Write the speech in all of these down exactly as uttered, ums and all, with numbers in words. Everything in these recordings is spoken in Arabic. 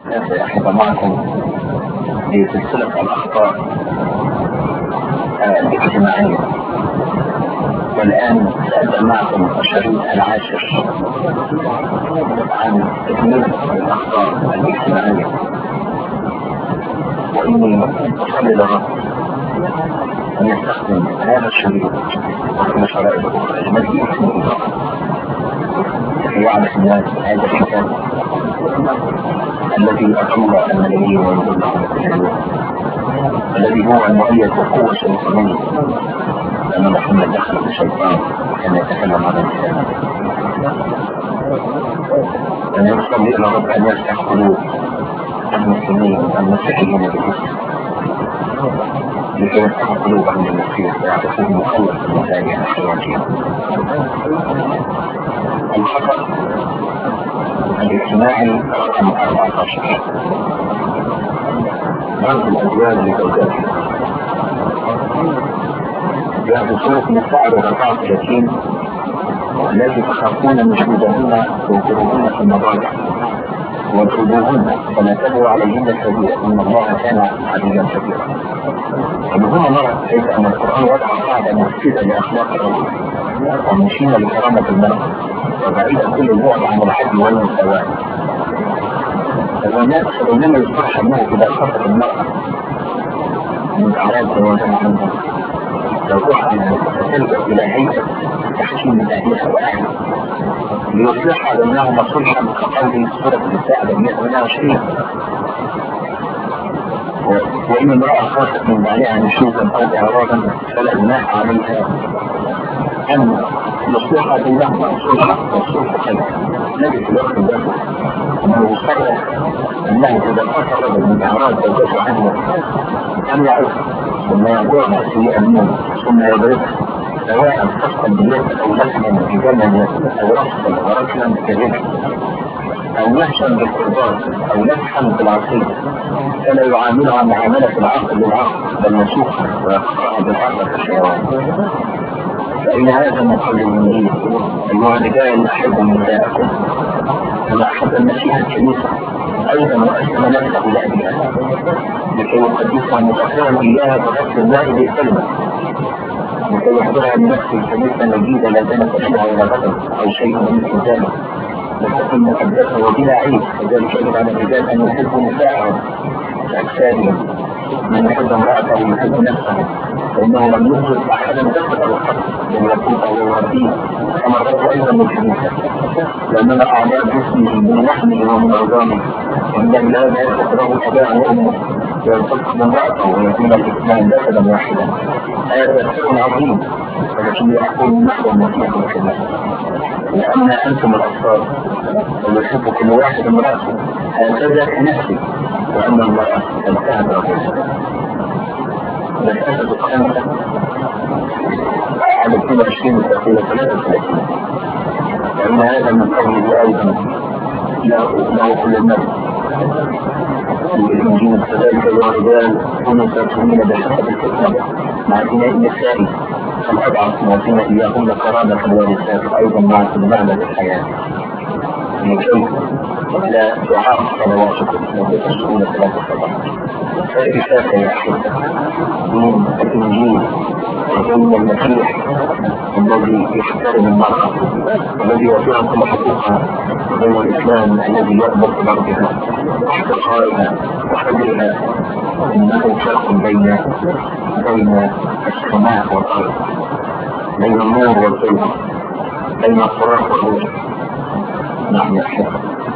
سأحب معكم في سلسلة الأخطاء الاجتماعية، والآن سأبدأ معكم الشريط العاشر عن تكملة الأخطاء الاجتماعية. وإني أصلي لرب أن يستخدم هذا الشريط وكل شرائط أخرى لمجد اسمه الله في يعرف الناس هذا الكتاب الذي أضل الملايين ويضل الملايين، الذي هو المؤيد بقوة الشيطانية، لأن محمد دخل الشيطان كان يتكلم عن الكتاب. أن يصلي إلى رب أن يفتح قلوب المسلمين المسيحيين بالإسلام لكي يفتح قلوبهم للمسيح ويعرفوه مخلص المثالي عن حياتهم. الخطأ الاجتماعي رقم أربعة عشر، ضرب الأزواج لزوجاتهم. في سورة النساء أربعة وثلاثين التي تخافون نشوزهن وانكروهن في المضاجع واضربوهن ولا تبغوا عليهن السبيل ان الله كان عزيزا كبيرا. وهنا نرى كيف ان القران وضع قاعده مفسده لاخلاق الرجل ومشينا لكرامه المراه وبعيدا كل البعد عن العدل والمساواه. فالناس بينما يصرح انه اذا خطت المراه من اعراض زواجها عنها لو وقع تلجا الى هيئه تحكيم من اهلها واهلها ليصلح بينهما صلحا كقول سورة النساء مئة وثمانية وعشرين. وإن امرأة خافت من بعدها نشوزا أو إعراضا فلا جناح عليها أن يصلح بينهما صلحا والصلح خير. نجد في الوقت ذاته أنه يصرح أنه إذا خاف الرجل من إعراض زوجته عنه أن يعود ثم يضعها في أمين ثم يضربها سواء خاصة باليد أو لحما بجمل أو رفضا ورجلا كذلك أو نهشا بالقربان أو نفحا بالعقيد فلا يعاملها معاملة العقل للعقل بل يسوقها ويقطعها بالعقل كالحيوان. فإن هذا من قول الإنجيل أيها الرجال أحبوا نساءكم كما أحب المسيح الكنيسة أيضا وأسلم نفسه لأبيها لكي يقدسها متأخرا إياها بغض الله بالكلمة لكي يحضرها بنفس الكنيسة مجيدة لا زالت فيها ولا غضب أو شيء من مثل ذلك وتكون مقدسة وبلا عيب. وذلك يجب على الرجال أن يحبوا نساءهم كأجسادهم من يحب امرأته يحب نفسه فإنه لم يوجد أحدا دخل الحق بل يكون أو يرضيه كما الرب أيضا من الكنيسة لأننا أعضاء جسمه من لحمه ومن عظامه وإنه لا يتكره أباه وأمه ويلتقط امرأته ويكون الاثنان جسدا واحدا. هذا سر عظيم ولكن أقول نحو المسيح الكنيسة لأن أنتم الأطفال ويحب كل واحد امرأته هكذا كنفسي وأن المرأة انتهت رجلها. مسألة الخامسة على اثنين وعشرين إلى ثلاثة وثلاثين لأن هذا من قوله أيضا له كل الناس الإنجيل كذلك أيها الرجال كونوا تأتونين بحسب الحكمة مع بناء النساء فالأضعف معطينا إياهن كرامة ورثات أيضا مع المعنى للحياة لكي لا تعاق صلواتكم وتشكون ثلاثة صباح. فإفاك يا أحبة من الإنجيل ومن المسيح الذي يحترم المرأة الذي يعطيها كل حقوقها وبين الإسلام الذي يأمر بمرضها واحتقارها وحجرها. إنه فرق بين بين السماء والأرض بين النور والظلمة بين الصراخ والروح. نعم يا أحبة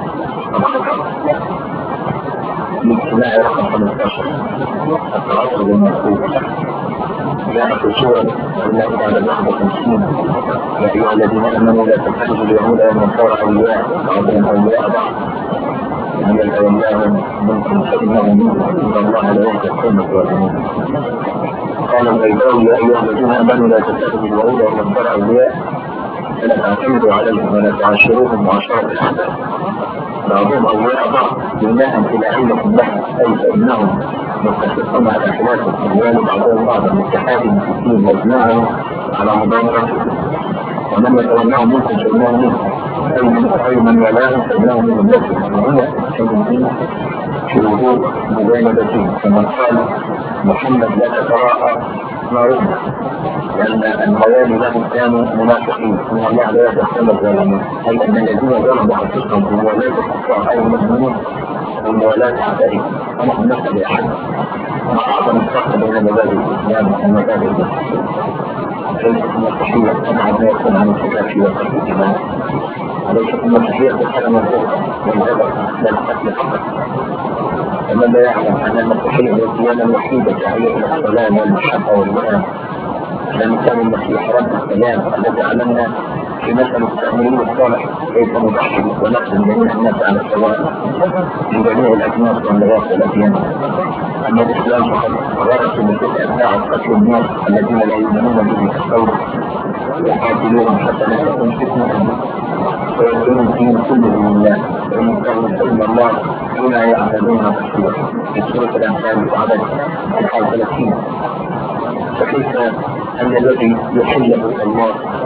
الاجتماع رقم خمسة عشر التعصب المكتوب جاء في سورة الله تعالى واحد وخمسين يا أيها الذين آمنوا لا تتخذوا اليهود والنصارى أولياء بعضهم أولياء بعض من الأولياء منكم فإنهم منكم إن الله لا يهدي القوم الظالمين. قال البيضاوي يا أيها الذين آمنوا لا تتخذوا اليهود والنصارى أولياء فلا تعتمدوا عليهم ولا تعاشروهم معاشرة الأحداث بعضهم أولياء بعض بناء إلى علمكم لهم أي فإنهم متفقون على خلاف الأموال بعضهم بعضا من اتحاد المسلمين وإجماعهم على مضامرة ومن يتولاه منكم فإنه منكم أي من أي من ولاهم فإنهم من المسلم وهنا المسلمين في وجود مجانبتين كما قال محمد لا تتراءى نارهم لأن الموالي لهم كانوا منافقين إن الله لا يتحمل الظالمين أي أن الذين ظلموا أنفسهم بموالاة الكفار أو المسلمين وموالاة أعدائهم ونحن نسأل أحد ما أعظم الفرق بين مبادئ الإسلام ومبادئ المسلمين ليست المسيحية طبعا ما يكون عن الفكاك وقت الإيمان وليست المسيحية تتحكم الفرقة والغضب لا القتل فقط ومن لا يعلم أن المسيحية هي الديانة الوحيدة هي السلام والمحبة والوئام لأن كان المسيح رب السلام الذي علمنا في مثل التأمين الصالح كيف نضحي ونخدم جميع الناس على السواء من جميع الأجناس واللغات والأديان. أما الإسلام فقد غرس بتلك أتباع قتل الناس الذين لا يؤمنون به كالثورة يقاتلون حتى لا تكون فتنة ويدعون الدين كله لله وإن كانوا فإن الله هنا يعبدون تفسيرا في سورة الأنفال وعدد الحال ثلاثين. فكيف أن الذي يحله الله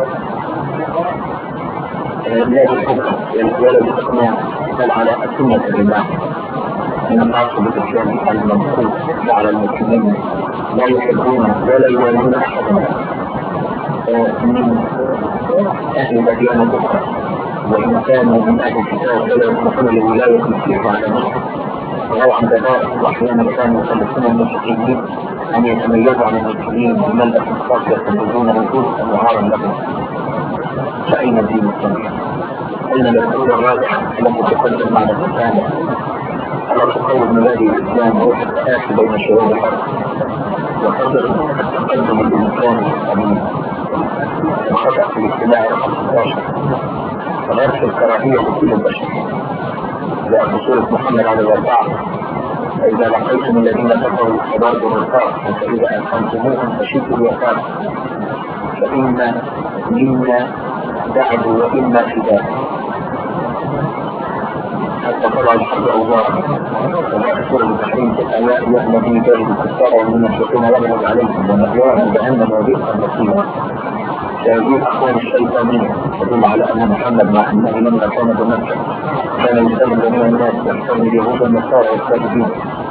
لا بالحكم ولا بالإقناع بل على السنة لله من العاصمة الإسلام المنصوص على المسلمين لا يحبون ولا يوالون أحدا من أهل الديانة الأخرى وإن كانوا من أهل الكتاب ولا يصلحون لولاية المسيح على نفسه ولو عند ذلك وأحيانا كانوا يخلصون المسيحيين أن يتميزوا عن المسلمين بملأ الخاص يتخذون رسولا وعارا لهم. فأين الدين السميع؟ أين الأسئلة الراجحة التي تقدم معنى الإسلام؟ ألا تقوم مبادئ الإسلام روح التآخي بين شباب الأرض وقدر التقدم الإنساني الأمين وخطأ في الاجتماع رقم ستة عشر وغرس الكراهية لكل البشر جاء في سورة محمد عليه الأربعة فإذا لقيتم الذين كفروا فضربوا الرقاب فإذا ألقمتموهم فشدوا الوثاق فإما منا بعد وإما فداء حتى طلع الحرب أوزارا وما سورة التحريم في الآيات يأمر به جاهد الكفار والمنافقين يغلب عليهم ومأواهم جهنم وبئس المصير. هذه أخوان الشيطانية تدل على أن محمد مع أنه لما كان بمكة كان يسلم جميع الناس يحترم اليهود والنصارى والكاذبين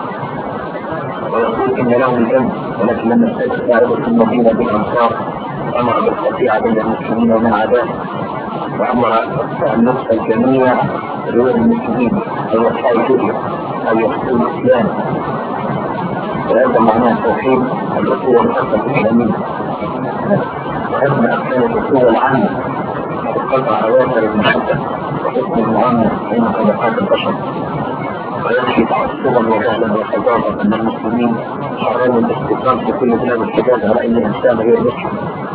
ويقول إن لهم الجنة ولكن لما استجد تعرض في المدينة بالأنصار أمر بالقطيعة بين المسلمين ومن عداه وأمر أن نقتل الجميع غير المسلمين أو يحاولوا أو يقتلوا الإسلام وهذا معناه توحيد الأخوة الخاصة الإسلامية وحسن أحسن الأخوة العامة وقطع أواخر المحبة وحسن المعاملة بين طبقات البشر ويمشي تعصبا وجهلا وحجابا أن المسلمين حرموا الاستقرار في كل بلاد الحجاز على أي إنسان غير مسلم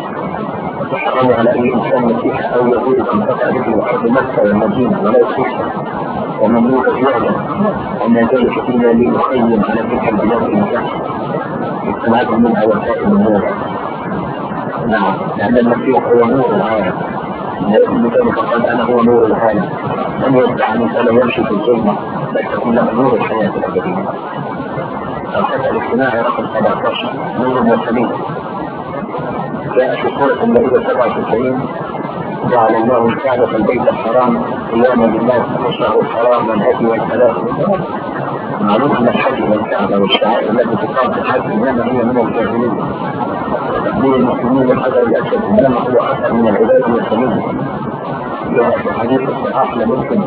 وحرموا على أي إنسان مسيحي أو يهودي أن تقع به أرض مكة والمدينة ولا يخشى ومملوك يعلم أن ذلك إلا ليخيم على تلك البلاد الإنسان استمعت منها وسائل النور. نعم لأن المسيح هو نور العالم لذلك قال أنا هو نور العالم من يدعى أن فلا يمشي في الظلمة بل تكون له نور الحياة الأبدية. الخطأ الاجتماعي رقم سبعة عشر نور وسليم جاء في سورة النبي سبعة وتسعين جعل الله الكعبة البيت الحرام قياما للناس والشهر الحرام والهدي والثلاث معلوم أن الحج والكعبة والشعائر التي تقام في الحج إنما هي من الجاهلية تقدير المسلمين الحجر الأسود إنما هو أثر من العباد والسليم. جاء في الحديث الصحاح لمسلم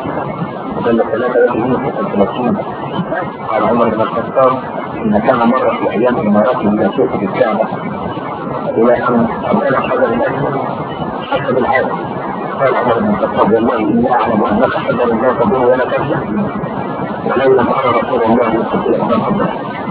دل ثلاثة وثلاثين وثلاثين قال عمر بن الخطاب إن كان مرة في أيام إمارته إلى سوق الكعبة إلى أن أبنى حجر الأسود حسب العادة. قال عمر بن الخطاب والله إني أعلم أنك حجر لا تضر ولا تنفع ولولا أن رسول الله يستطيع أن يقدر.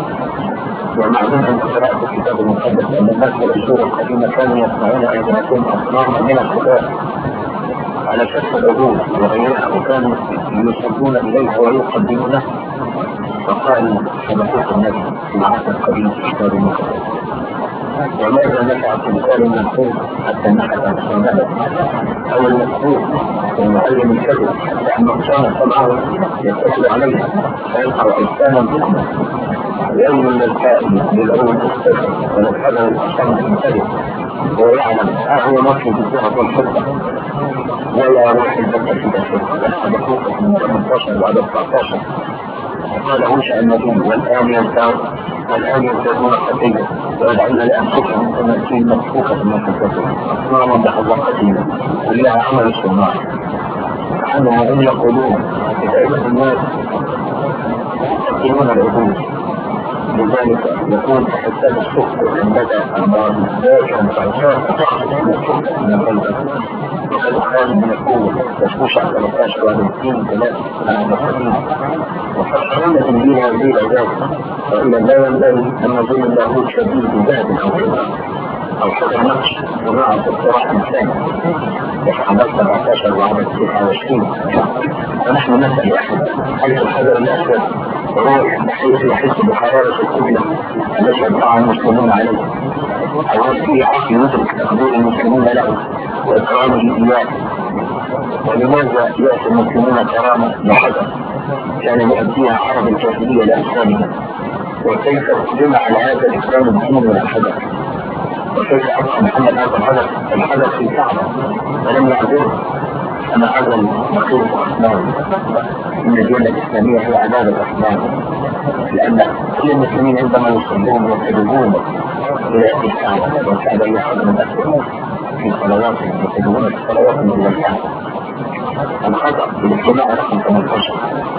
ومعلوم أن قراءة الكتاب المقدس أن الناس والعصور القديمة كانوا يصنعون أيضاكم أصناما من الخبائث على شكل العبود وغيرها وكانوا يصدون إليها ويقدمونها فقال سبقوك النبي في العهد القديم في الكتاب المقدس. وماذا نفع تمثال المنصوب حتى نحت أنسانها أو المسؤول ومعلم الكذب حتى أن نقصان طبعا يتصل عليها فيلقى إنسانا ضخما يوم للقائم للعلوم السفر ونفذه الأصام المنتبه ويعلم هو نفسه بالجهة والحبة ولا يروح البكر في داخله هذا فوق من ثمانية عشر وعدد تسعة عشر. قال أوشع النبي والآن ينتهي والآن ينتهون خطيئة ويدعون لأنفسهم تماثيل مفكوكة من الكتاب أصناما بحلقتهم كلها عمل الصناع عنهم هم يقولون بفائدة الناس يقتلون العبود. لذلك يكون حساب السكر عند بدأ أمراض ذاكرا فعشان تخرج من السكر من القلب وقد خارج من القوة تشوشع ثلاثة عشر وعدين ثلاثة على المسلمين وفشرون تنبيه هذه العباد وإلا لا ينبغي أن نظن الله شديد ذات أو حضر أو حضر نقش ونعم في الصراحة الثاني وحضر سبعة عشر وعدد تسعة وعشرين. ونحن نسأل أحد حيث الحجر الأسود روح بحيث يحس بحرارة القبلة التي أدعى المسلمون عليه أو فيه عقل يدرك تقدير المسلمين له وإكرامه إياه. ولماذا يأتي المسلمون كرامة لحجر كان يؤديها عرب الجاهلية لأسلامها وكيف جمع على هذا الإكرام الدين والحجر وكيف أبقى محمد هذا الحجر الحجر في الكعبة ولم يعذره. أنا هذا المقيم الرحمن إن الدولة الإسلامية هي عبادة الرحمن لأن كل المسلمين عندما يصلون ويتجهون إلى الكعبة والكعبة هي حجر من أسفل في صلواتهم يتجهون في صلواتهم إلى الكعبة. الخطأ بالاجتماع رقم ثمانية عشر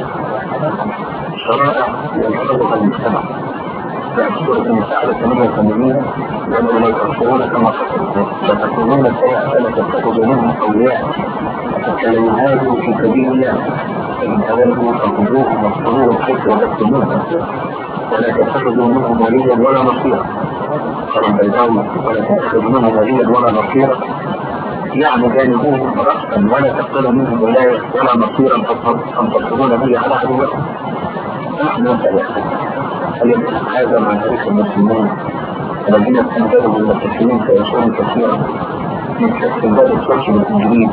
شرائع ينحفظها المجتمع فأشكركم مساعدة ثمانية وثمانين وأنه لا يتأثرون كما خطأوا فتكونون السيئة فلا تتخذوا منهم أولياء فلن يهاجوا في سبيل الله فإن أولوا فخذوهم واصطروهم حيث وبكتموهم ولا تتخذوا منهم وليا ولا نصيرا. قال البيضاوي ولا تتخذوا منهم وليا ولا نصيرا يعني جانبوهم رأسا ولا تقتلوا منهم ولاية ولا نصيرا تنتصرون به على عدوكم. نحن نسأل هل هذا مع تاريخ المسلمين الذين استنجدوا بالمسلمين سيكون كثيرا من استنجاد الصلح بالإنجليز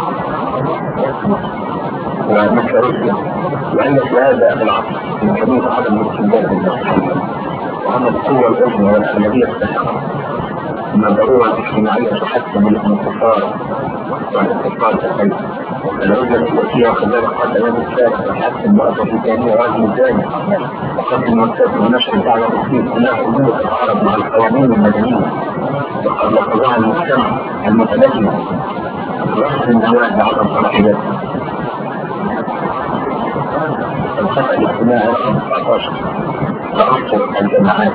ومثل روسيا وأن في هذا العصر من كمية عدم الاستنجاد بالمسلمين وأن القوة العظمى والأغلبية السحرة أن الضرورة الاجتماعية تحسن الانتصار والانتصار تخيل العزلة السياسية وخلال قد أيام الثالث تحسن مؤسسة ثانية وعزم ثاني وقدم مؤسسة ونشر دعوة تسليم خلاف أمور العرب مع القوانين المدنية وقد لقضاها المجتمع المتدين وأخذ النواة بعض الصلاحيات. الخطأ الاجتماعي رقم تسعة عشر تأثر الجماعات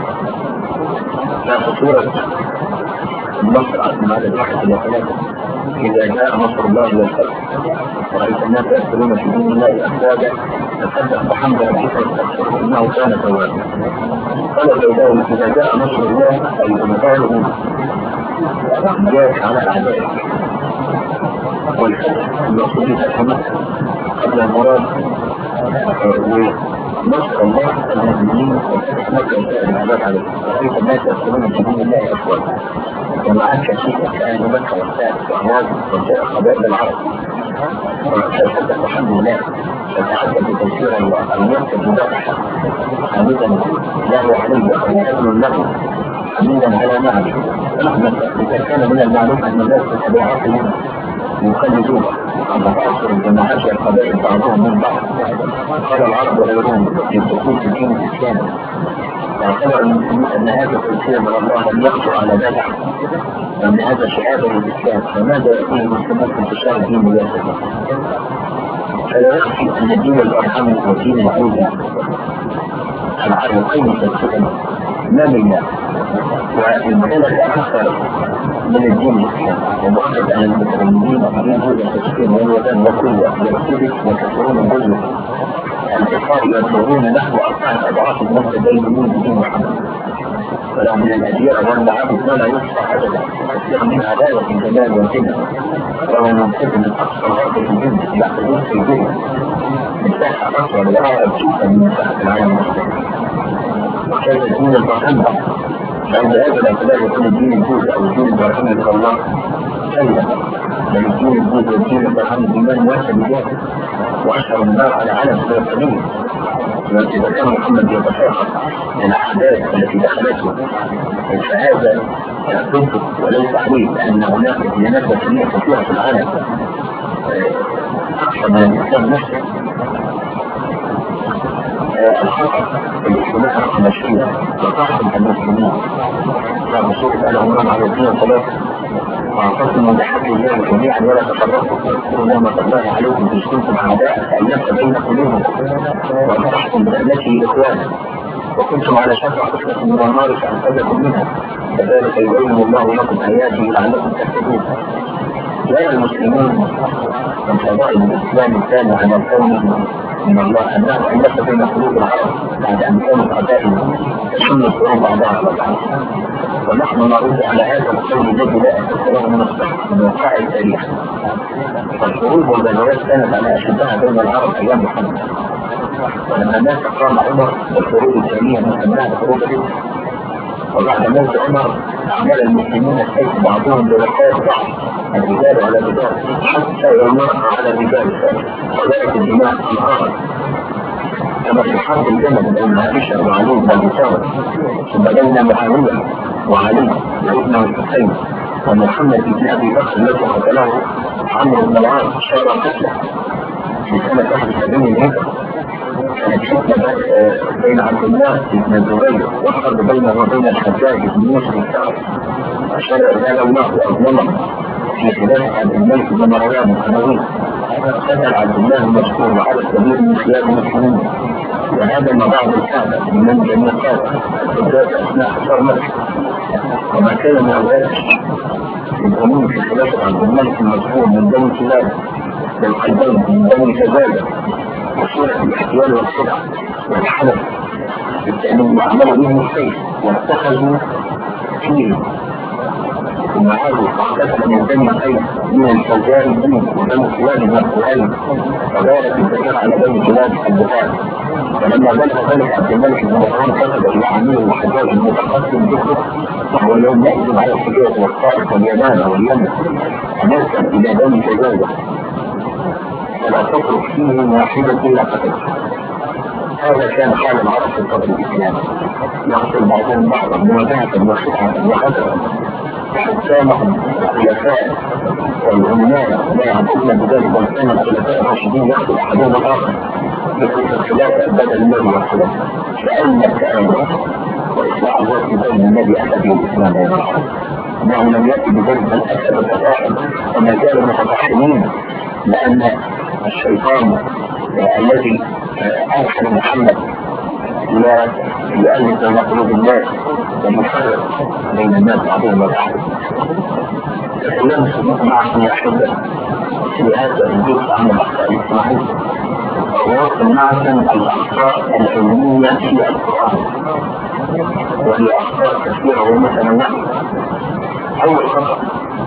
لا خطورة النصر على هذا الواحد إلى ثلاثة إذا جاء نصر الله والفتح ورأيت الناس يأكلون في دين الله أفواجا تصدق بحمد ربك واستغفر إنه كان توابا. قال البيضاوي إذا جاء نصر الله أي بمثاله جاءك على أعدائك والفتح المقصود فتح مكة قبل المراد ونصر الله المؤمنين وفتح مكة وسائر العباد عليه ورأيت الناس يأكلون في دين الله أفواجا ومعك شيء كأهل مكة والسائر وأعواد وسائر قبائل العرب وشهدت الحمد لله فتحدث بتيسير الله الموت المباحة حميدا له عليه وحسن له حميدا على نعمه. ونحن إذا كان من المعلوم أن الناس تتبعاتهم يخلدون عن تأثر الجماعات والقبائل بعضهم من بعض. قال العرب وغيرهم في الدخول في دين الإسلام واعتبر المسلمين أن هذا التيسير من الله لم يقصر على ذلك وأن هذا شعار للإسلام فماذا يكون المسلمين في انتشار الدين وياسر؟ فلا يخفي أن الدين الأرحم ودين العودة العرقين تسلم ما منا والمدلة أكثر من الدين الإسلام ومؤكد أن المسلمين الدين هو التسليم والوزن وقوة يكتبك وكثرون الجزء الكفار يطلبون نحو أربعة أضعاف النصر بينهم بدين محمد فلا من الأدياء والمعابد ما لا يصبح أبدا كثير من عداوة الجمال والجنة وهو منتج من أقصى الأرض في الجنة يحتاجون في الجنة مساحة أكبر لأعلى جدا من مساحة العالم المسلم وكيف الدين البرهان عند هذا الاعتبار يكون الدين الجوز أو الدين البرهان إلى الله سيئا بل الدين الجوز والدين البرهان الإيمان واحد بذاته وأشهر النار على علم الفلسطينيين. إذا كان محمد يتفاخر الأحداث التي دخلته فهذا ضده وليس عليه، لأن هناك ديانات وثنية كثيرة في العالم أكثر من الإسلام نفسه. الخطأ الاجتماع رقم عشرين وتحكم المسلمين كما سورة آل عمران على اثنين وثلاثة واعتصموا بحبل الله جميعا ولا تفرقوا واذكروا نعمة الله عليكم إذ كنتم أعداء فألف بين قلوبكم وأصبحتم بنعمته إخوانا وكنتم على شفا حفرة من النار فأنقذكم منها كذلك يبين الله لكم آياته لعلكم تهتدون. يرى المسلمون من فضائل الإسلام كان على الكون من الله أنه ألف بين قلوب العرب بعد أن كانوا أعدائهم تشم القلوب بعضها على بعض، ونحن نرد على هذا القول الذي لا أتذكره من الصحة من وقائع التاريخ. فالحروب والغزوات كانت على أشدها بين العرب أيام محمد، ولما مات قام عمر بالحروب الثانية من أبناء حروب الإسلام، وبعد موت عمر أعمال المسلمين السيف بعضهم بوقاية بعض الرجال على الرجال حتى يمر على الرجال وذلك الدماء الأرض كما في حرب الجمل بين عائشة وعلي بن أبي طالب، ثم بين معاوية وعلي وابن الحسين ومحمد بن أبي بكر الذي قتله عمرو بن العاص شار قتله في سنة واحد وسبعين هجرة. كانت فتنة بين عبد الله بن الزبير والحرب بينه وبين الحجاج بن يوسف الثاني أشار رجال الله وأظلمه في خلافة عبد الملك بن مروان الأموي. قتل عبد الله المذكور وعلى الكبير من خلال المسلمين، وهذا ما بعض الكعبة من جميع قادة الحجاج أثناء حصار مكة، وما كان من ذلك يقومون في خلافة عبد الملك المذكور من بني كلاب والقلبين من بني كذلك وصورة الاحتيال والخدع والحلف بالتأمين وعملوا بهم السيف واتخذوا فيه ومعاذ فاختلف من بني الخير من الفوجار الدين وبني كلاب من القرآن وذلك الكثير على بني كلاب البخاري. ولما بلغ ذلك عبد الملك بن مروان كتب إلى عمير الحجاج المتقدم ذكره وهو يوم يأذن على الحجاز والطائف واليمان واليمن ونسأل إلى بني كذلك فلا تترك فيه واحدة إلا قتل. هذا كان حال العرب في القبر الإسلامي، يقتل بعضهم بعضا مواجهة وخدعة وخطرا وحكامهم الخلفاء والعمال لا يعبدون بذلك، بل كان الخلفاء الراشدين يقتل أحدهم الآخر بكل الخلافة بدل النبي والخلافة لأن التآمر وإصلاح الوقت بين النبي أحد الإسلام والعرب أنه لم يأتي بذلك الأسد التفاحم وما زالوا متفاحمين، لأن الشيطان الذي أرحل محمد لا يؤلف بين قلوب الناس ويفرق بين الناس بعضهم والآخر. تكلمت معكم يا أحبة في هذا الجزء عن الأخطاء الاجتماعية، ووصل معكم الأخطاء العلمية في القرآن، وهي أخطاء كثيرة ومتنوعة. أول خطأ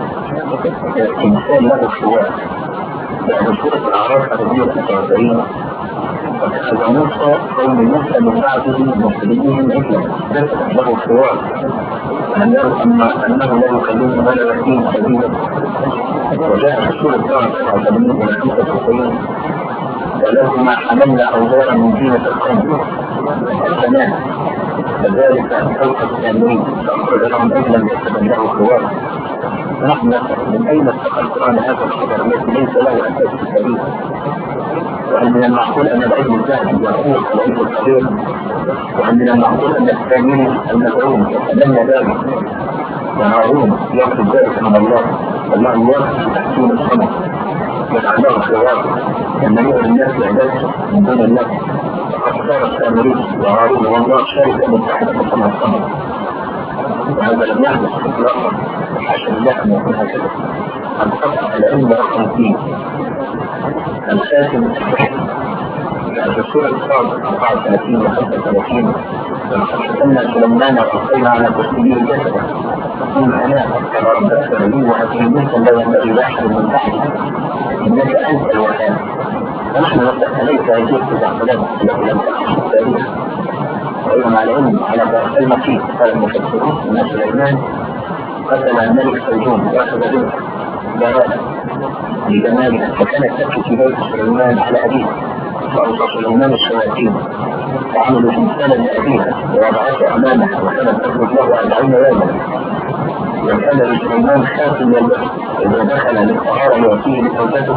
إنسان له اختلاف، لأن سورة الأعراف الأربعية والأربعين واتخذ موسى قوم موسى من بعده مسلمين عجلا ذكر له اختلاف أن يروا أنه لا يكلمهم ولا يأتيهم سبيلا. وجاء في سورة الأعراف الأربعين والأربعين ولهما حملنا أوزارا من زينة القوم الثمان كذلك فوق التأمين فأخرج لهم أجلا يتبنى له خوار. نحن من أين اتقى القرآن هذا الخبر الذي ليس له أساس في السبيل؟ وهل من المعقول أن العلم الذهبي يقول العلم الكبير؟ وهل من المعقول أن الثانيين المدعون يتبنى ذلك؟ وهارون يطلب ذلك من الله، الله يوافق تحسين الصمت يجعله خوار لما يؤمن الناس بعبادته من دون الله. فقد صار السامري وهارون والله شاركا متحدة مصنع الصمت، وهذا لم يحدث اطلاقا حاشا لله ان يكون هكذا. الخطأ العلم رقم اثنين الخاتم الصحيح في سورة الصاد أربعة وثلاثين وخمسة وثلاثين فإن سليمان وقفينا على تسليم الجسد ثم أنا كما ربك لي وأتيمك لا ينبغي لأحد من بعدي إنك أنت الوهاب. فنحن نفتح عليك هذه التدخلات التي لم تحدث في التاريخ وأيضا على علم على ذلك المكين. قال المفسرون أن سليمان قتل الملك سيجون وأخذ بنته جارات لجمالها، فكانت تبكي في بيت سليمان على أبيها، فأوصى سليمان الشياطين وعملوا تمثالا لأبيها ووضعته أمامها، وكانت تخرج له أربعين يوما. وكان لسليمان خاتم يلبسه إذا دخل للطهارة يعطيه لزوجته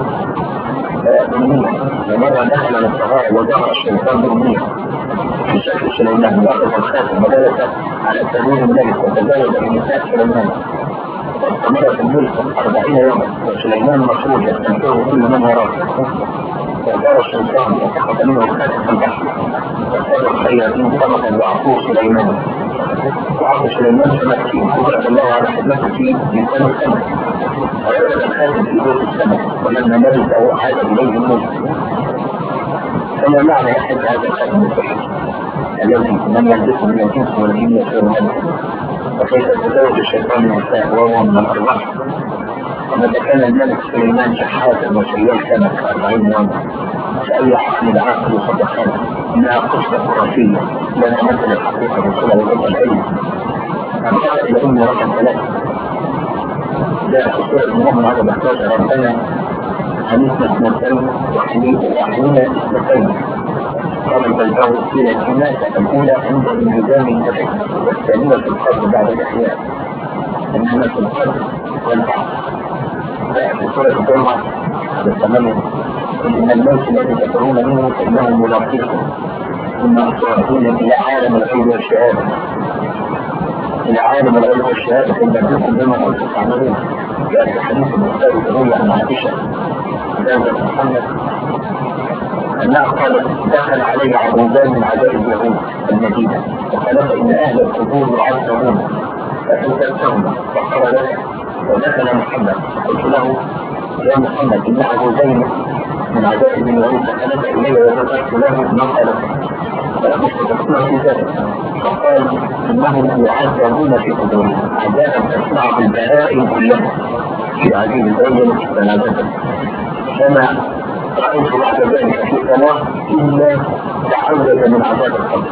أمنية، ومرة دخل للطهارة وظهر الشيطان بأمنية في شكل سليمان وأخذ الخاتم وجلس على سرير الملك وتزوج بنساء سليمان، واستمر في الملك أربعين يوما، وسليمان مخروج يستمتعه كل من وراه. فجار الشيطان وسقط منه الخاتم في البحر، وصار الخياطين طبقا وعقوق سليمان، وعقوق سليمان فمكين وجعل الله على خدمته في لسان السماء، ويرد الخاتم في بيت السماء، ولما ملك أو عاد إليه الملك. فما معنى يحب هذا الخاتم الصحيح الذي من يلبسه من الجنس والجن يصير منه؟ وكيف تزوج الشيطان النساء وهو من الأرواح؟ ومتى كان الملك سليمان شحاتا وشيال سمك أربعين يوما، فأي حكم العاقل صدقنا إنها قصة خرافية لا تمثل الحقيقة بصلة وضع العلم. أنتقل إلى أم رقم ثلاثة، جاء في سورة المؤمن هذا بحتاج ربنا حنيفنا اثنتين وحنينا اثنتين، قال البلباوي إلى الحماسة الأولى عند انهزام النفس، والثانية في القبر بعد الإحياء، إنما في القبر والبعث. في سورة الجمعة بالثمانية إن الموت الذي تدعون منه فإنه ملاقيكم، ثم أصبحون إلى عالم الغيب والشهادة، إلى عالم الغيب والشهادة فإنكم بما كنتم تعملون. جاء في حديث البخاري تروي عن عائشة زوجة محمد أنها قالت دخل علي عبودان من عجائب اليهود المدينة، وقالت إن أهل القبور يعذبون فأتيتهم فقال لك ودخل محمد، قلت له يا محمد إن عبودين من عجائب اليهود، فقالت إلي وذكرت له ما قالت، فأخذت في ذلك فقال إنهم يعذبون في قبورهم عذابا تسمع بالبهائم كلها في عجيب الأول فنادته، فما رأيت بعد ذلك في صلاة إلا تعوذ من عذاب القبر.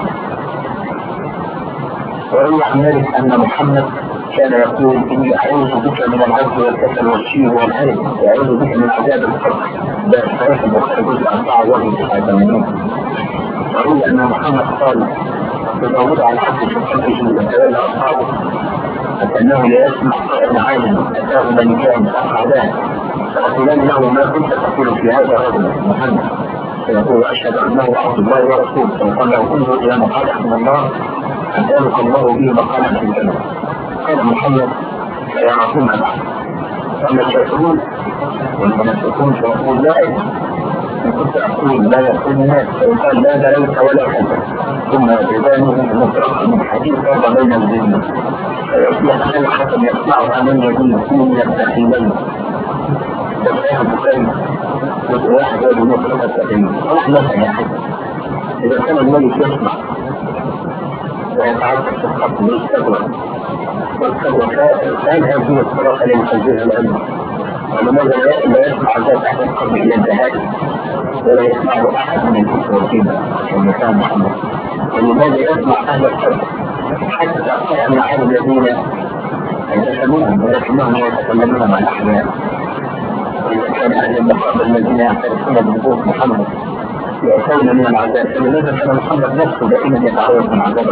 وروي عن ذلك أن محمد كان يقول إني أعوذ بك من العجز والكسل والشيب والهرم، وأعوذ بك من عذاب القبر. ده صحيح البخاري جزء أربعة وجه الثمانين. وروي أن محمد قال تدور على العبد في قلبه وتولى أصحابه فكأنه لا يسمع صائم عالم أتاه ملكان فأقعدان فأقولان له ما كنت تقول في هذا الرجل محمد، فيقول أشهد أنه عبد الله ورسوله، فقال له انظر إلى مقالح من الله أسألك الله به مقالح في الجنة. قال محمد فيعرفون بعد، أما الشافعون والمنافقون فيقول لا أجل، إن كنت أقول لا يقول الناس فيقال لا دليت ولا حجة، ثم يجدانهم مطرقا من حديث فرض بين الجنة فيصبح أي حسن يطلعها من يدين من التحيلين. فالآخر بخير جزء واحد يجب مطرقة التحيلين رحمة يا حسن. إذا كان الملك يسمع ويتعرف في الخط بالسبوة والسبوة فهل هذه الطريقة للتنزيل العلم؟ ولماذا لا يسمع ذات أحد القبر إلى الذهاب ولا يسمعه أحد من الكتابين والمكان محمد؟ ولماذا يسمع أهل القبر حتى أخطأ المعارض الذين يتكلمون ولكنهم يتكلمون مع الأحياء؟ وإذا كان أهل المقابر الذين يعترفون بوجود محمد يأتون من العذاب، فلماذا كان محمد نفسه دائما يتعرض من عذابه؟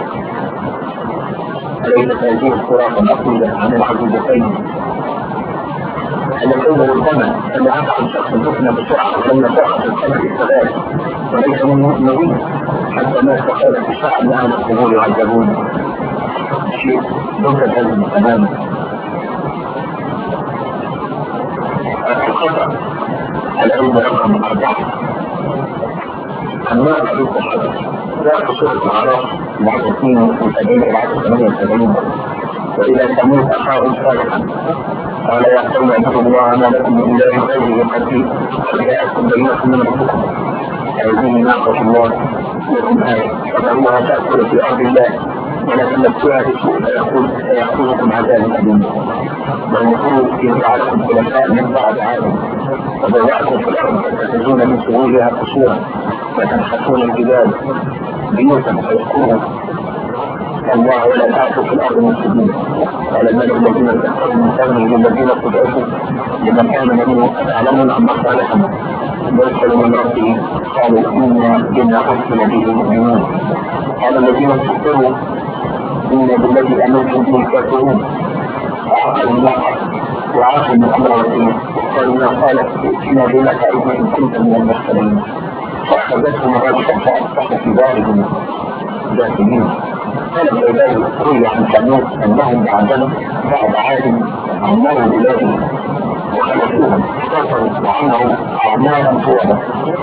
أليست هذه الصراط الأصيلة عن العزيزتين التي ربما سمعت عن شخص دفن بسرعة لما تأخذ الخلق الثلاث وليس من مؤمنين حتى ما استقال في الشعب أن أهل القبور يعذبون شيء ضد العلم تماما. الخطأ العلم رقم أربعة أنواع الحديث الحدث ذات سورة الأعراف بعد اثنين وسبعين إلى ثمانية وسبعين وإلى ثمود أخاهم صالحا قال يا قوم اعبدوا الله ما لكم من إله غيره قد جاءتكم بينة من ربكم هذه ناقة الله لكم آية فذروها تأكل في أرض الله ولا تمسوها بسوء فيأخذكم عذاب أليم والمفروض إن جعلكم خلفاء من بعد عالم وبوأكم في الأرض فتتخذون من سهولها قصورا وتنحتون الجبال بيوتا فيذكرها الله ولا تعثوا في الارض مفسدين. قال الملك الذين استكبروا من قومه للذين استضعفوا لمن امن منهم اتعلمون ان صالحا يرسل من ربه قالوا انا بما ارسل به مؤمنون. قال الذين استكبروا ان بالذي امنتم به كافرون فعقلوا الله وعافوا من امر ربهم قالوا ما قال ائتنا بما تعدنا ان كنت من المرسلين فاخذتهم الرجفه فاصبحوا في دارهم داخلين. قال العباد روي عن ثمود انهم بعدهم بعد عاد عمروا بلادهم وخلفوهم كفروا وعمروا اعمالا طولا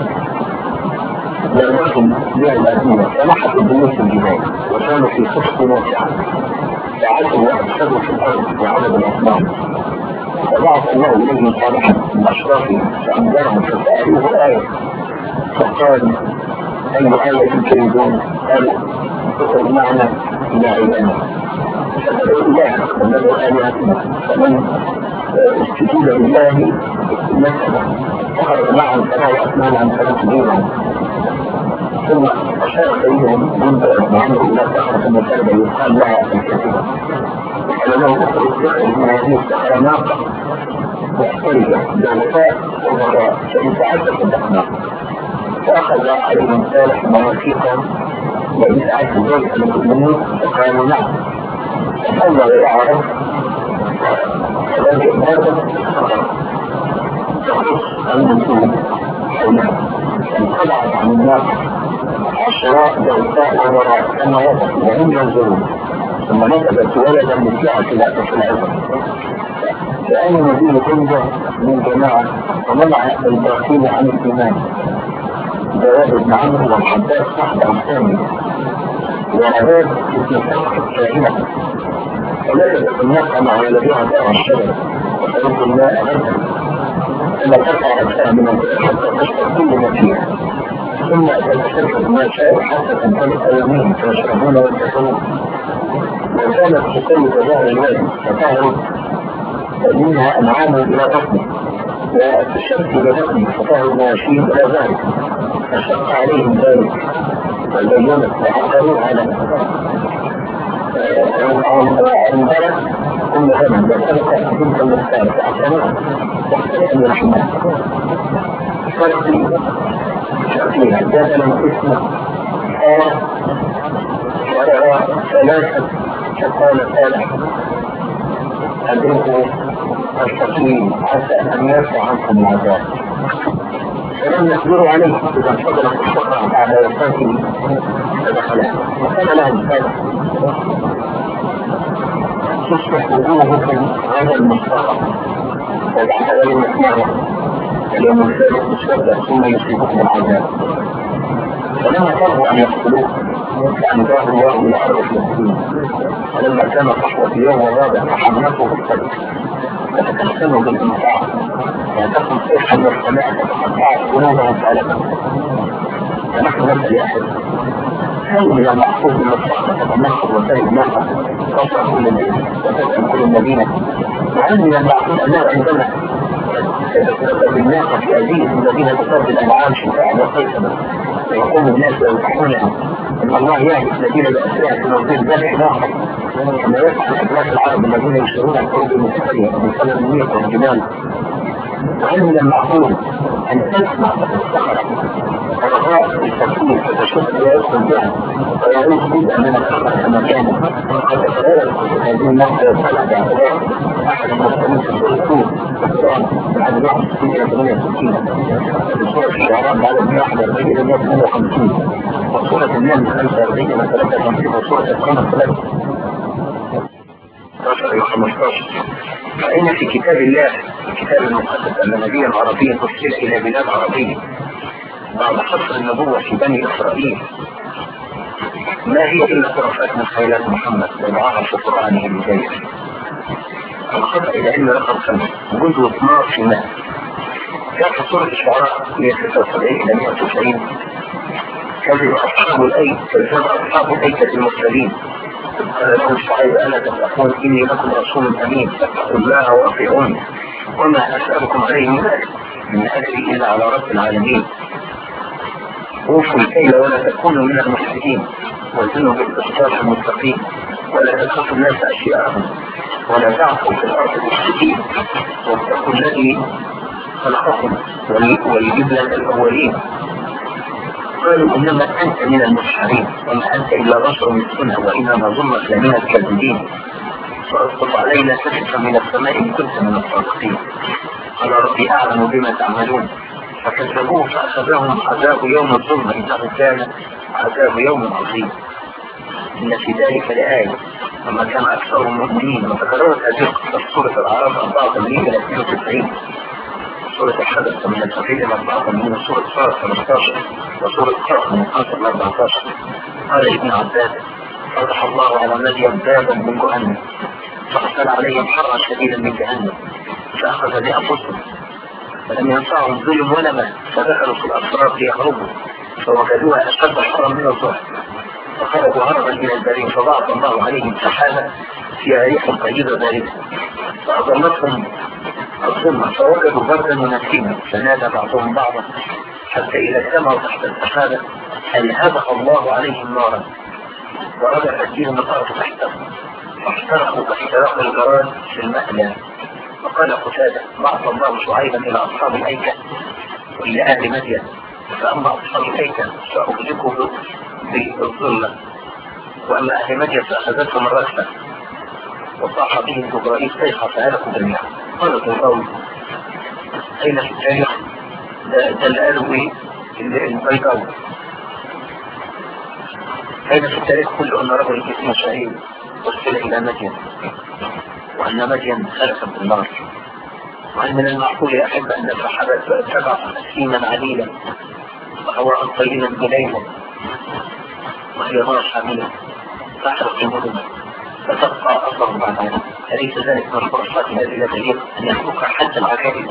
لأنهم بها الأدوية فنحت البيوت في الجبال وكانوا في خفق واسعة فعاشوا وأفسدوا في الأرض وعبدوا الأصنام فبعث الله إليهم صالحا من أشرافهم فأنذرهم فسألوه آية فقال أي آية تريدون؟ قالوا اخرج معنا إلى إلهنا فسألوا إله فمدوا آلهتنا فمن استجيب لله نفسه فخرج معهم سبع أسنان عن ثلاث دينهم ثم أشار إليهم منذ أسمعانه إلى سخرة مكربة يقال لها الكثيرة وقال له اخرج من هذه السخرة ناقة محترجة جلساء وضراء فإن تعدت الأخلاق فأخذ عليهم صالح مواثيقا وإن تعدت ذلك المؤمنين فقالوا نعم فحول الأعراب فذلك هذا تخص المسلمين حولها انقطعت عن الناس عشراء جلساء وضراء كما وصف وهم ينظرون ثم نسبت ولدا مثلها في العزم فأنا نبيل كنزة من جماعة ومنع الباقين عن الإيمان جواب ابن عمرو والحداث صاحب الثاني وعباد اسم الفقه الشاهنة فلقد الناس مع ولدها دعوة الشجرة وفرد الماء أبدا ثم تقع أجساء من الفقه حتى تشرب كل ما فيها ثم تتشرب ما شاء حتى تنطلق أيامين فيشربون ويتكلون وكانت تسلط ظهر الوادي فتعرض منها أنعام إلى بطنه وتشرب إلى بطنه فتعرض مواشين إلى ذلك فشق عليهم ذلك والبينة وعقروا على البلد كل غنم وسبق تلك المختار فأعطنوها واختلف من الحمام فرقي شكلها جدلا اسمه آه ورأى ثلاثة فقال صالح أدركوا التقييم حتى أن يرفع عنكم العذاب فلم يقدروا عليه إذا انفضلت الشقة بعد وفاته فدخلها وكان لهم صالح تصبح وجوهكم هذا المصطلح وبعد ذلك المسمار اليوم الثالث تشبه ثم يصيبكم العذاب فلما طلبوا أن يقتلوه كان ظاهر الله إلى أرض الفلسطين ولما كان صحوة اليوم الرابع فحملته بالقدر فتكسموا بالإنفاع وتكون صيحا من السماء فتقطعت قلوبهم فعلتهم فنحن نسأل أحد هل من المحفوظ من الصحبة تتنخض وتهد ناقة تصعد كل البيت وتسأل كل المدينة وهل من المحفوظ أنه عندنا تتسبب الناقة في أيديهم الذين تصاب الأنعام شفاء وقيسا ويقوم الناس ويفتحونها ان الله يهدي الذين بأسرها في موضوع ذلك ناقة كما يفعل أبناء العرب الذين يشترون الحروب المتفرية من سنة المية والجبال وهل من المعقول أن تسمع الصخرة ورغاء التفكير فتشد ويدخل بها ويعيش جزءا من الصخرة كما كان قد تتغير هذه النقطة وصلت باعتبار أحد المسلمين في الدكتور القرآن بعد واحد وستين إلى ثمانية وستين في سورة الشعراء بعد مئة وواحد وأربعين إلى مئة واثنين وخمسين وسورة النمل خمسة وأربعين إلى ثلاثة وخمسين وسورة القمر ثلاثة وخمستاشر فإن في كتاب الله الكتاب المقدس أن نبيا عربيا أرسل إلى بلاد عربية بعد حصر النبوة في بني إسرائيل ما هي إلا خرافات من خيالات محمد وضعها في قرآنه المجيد. الخطأ إلى علم رقم خمسة جزء اثناشر في مئة كانت سورة الشعراء مئة وستة وسبعين إلى مئة وتسعين كذب أصحاب الأيك كذب أصحاب الأيكة المرسلين قال لهم شعيب ألا تتقون إني لكم رسول أمين فاتقوا الله وأطيعوني وما أسألكم عليه من أجل من أجلي إلا على رب العالمين أوفوا الكيل ولا تكونوا من المفسدين وزنوا بالإصلاح المستقيم ولا تخافوا الناس أشياءهم ولا تعثوا في الأرض المفسدين واتقوا الذي خلقكم والجبلة الأولين. قالوا إنما أنت من المسحرين وما أنت إلا بشر مثلنا وإنا نظنك لمن الكاذبين فأسقط علينا كسفا من السماء إن كنت من الصادقين. قال ربي أعلم بما تعملون فكذبوه فأخذهم عذاب يوم الظلم إنه كان عذاب يوم عظيم. إن في ذلك لآية وما كان أكثرهم مؤمنين. وتكررت هذه القصة في سورة الأعراف أربعة وثمانين إلى اثنين وتسعين، سورة الحدث من التوحيد إلى أربعة وثمانين، وسورة صارت خمسة عشر، وسورة قاف من خمسة إلى أربعة عشر. قال ابن عباس فتح الله على مدين بابا من جهنم فأرسل عليهم حرا شديدا من جهنم فأخذ بأنفسهم فلم ينفعهم ظلم ولا ماء فدخلوا في الأسرار ليهربوا فوجدوها أشد حرا من الظهر فخرجوا هربا إلى البرية فبعث الله عليهم سحابة فيها ريح طيبة باردة فأظلتهم الظلمة فوجدوا بردا منسيما فنادى بعضهم بعضا حتى إذا اجتمعوا تحت السحابة ألهبها الله عليهم نارا ورجع فيهم الأرض تحتهم فاحترقوا كاحتراق الجراد في المألى. وقال قتادة بعث الله شعيبا إلى أصحاب الأيكة وإلى أهل مدين فأما أصحاب الأيكة فأغلقوا بالظلة وأما أهل مدين فأخذتهم الركبة وصاح بهم جبرائيل صيحة فهلكوا جميعا. قال القول أين في التاريخ ده القالوا إيه البيضاوي أين في التاريخ كل أن رجل اسمه شعيب وارسل إلى مدين وأن مدين خلفت بالنار وأن من المعقول يا أحب أن الصحابة تبع أسيما عليلا وهواء طيبا بليلا وهي نار حاملة تحرق المدن فتبقى أثر بعدها. أليس ذلك من الفرصات التي لا تليق أن يخلق حتى العجائب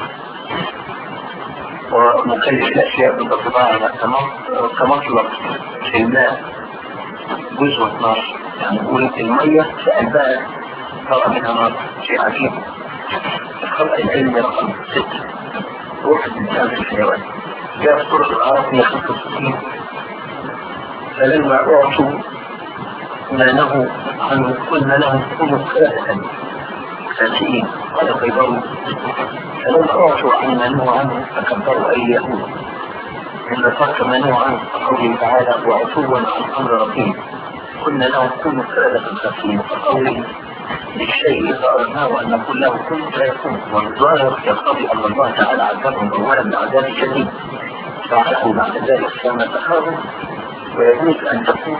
ومكلف الأشياء بالطباعة كمطلق في الماء جزوة نار يعني نقول المية في قلبها طرق منها نار شيء عجيب. الخلق العلمي رقم ستة روح الإنسان في الحيوان جاء في سورة الأعراف من خمسة وستين فلما أعطوا ما نهوا عنه قلنا لهم كونوا كافة فاسئين. قال خيبروا فلما أعطوا عن ما نهوا عنه فكبروا أي يهود إن ترك ما نهوا عنه فقوله تعالى وعفوا عن أمر ربهم قلنا لهم كونوا كافة فاسئين فقوله للشيء إذا أردناه أن نقول له كن فيكون والظاهر يقتضي أن الله تعالى عذبهم أولا بعذاب شديد فعلوا بعد ذلك كما تخافوا ويجوز أن تكون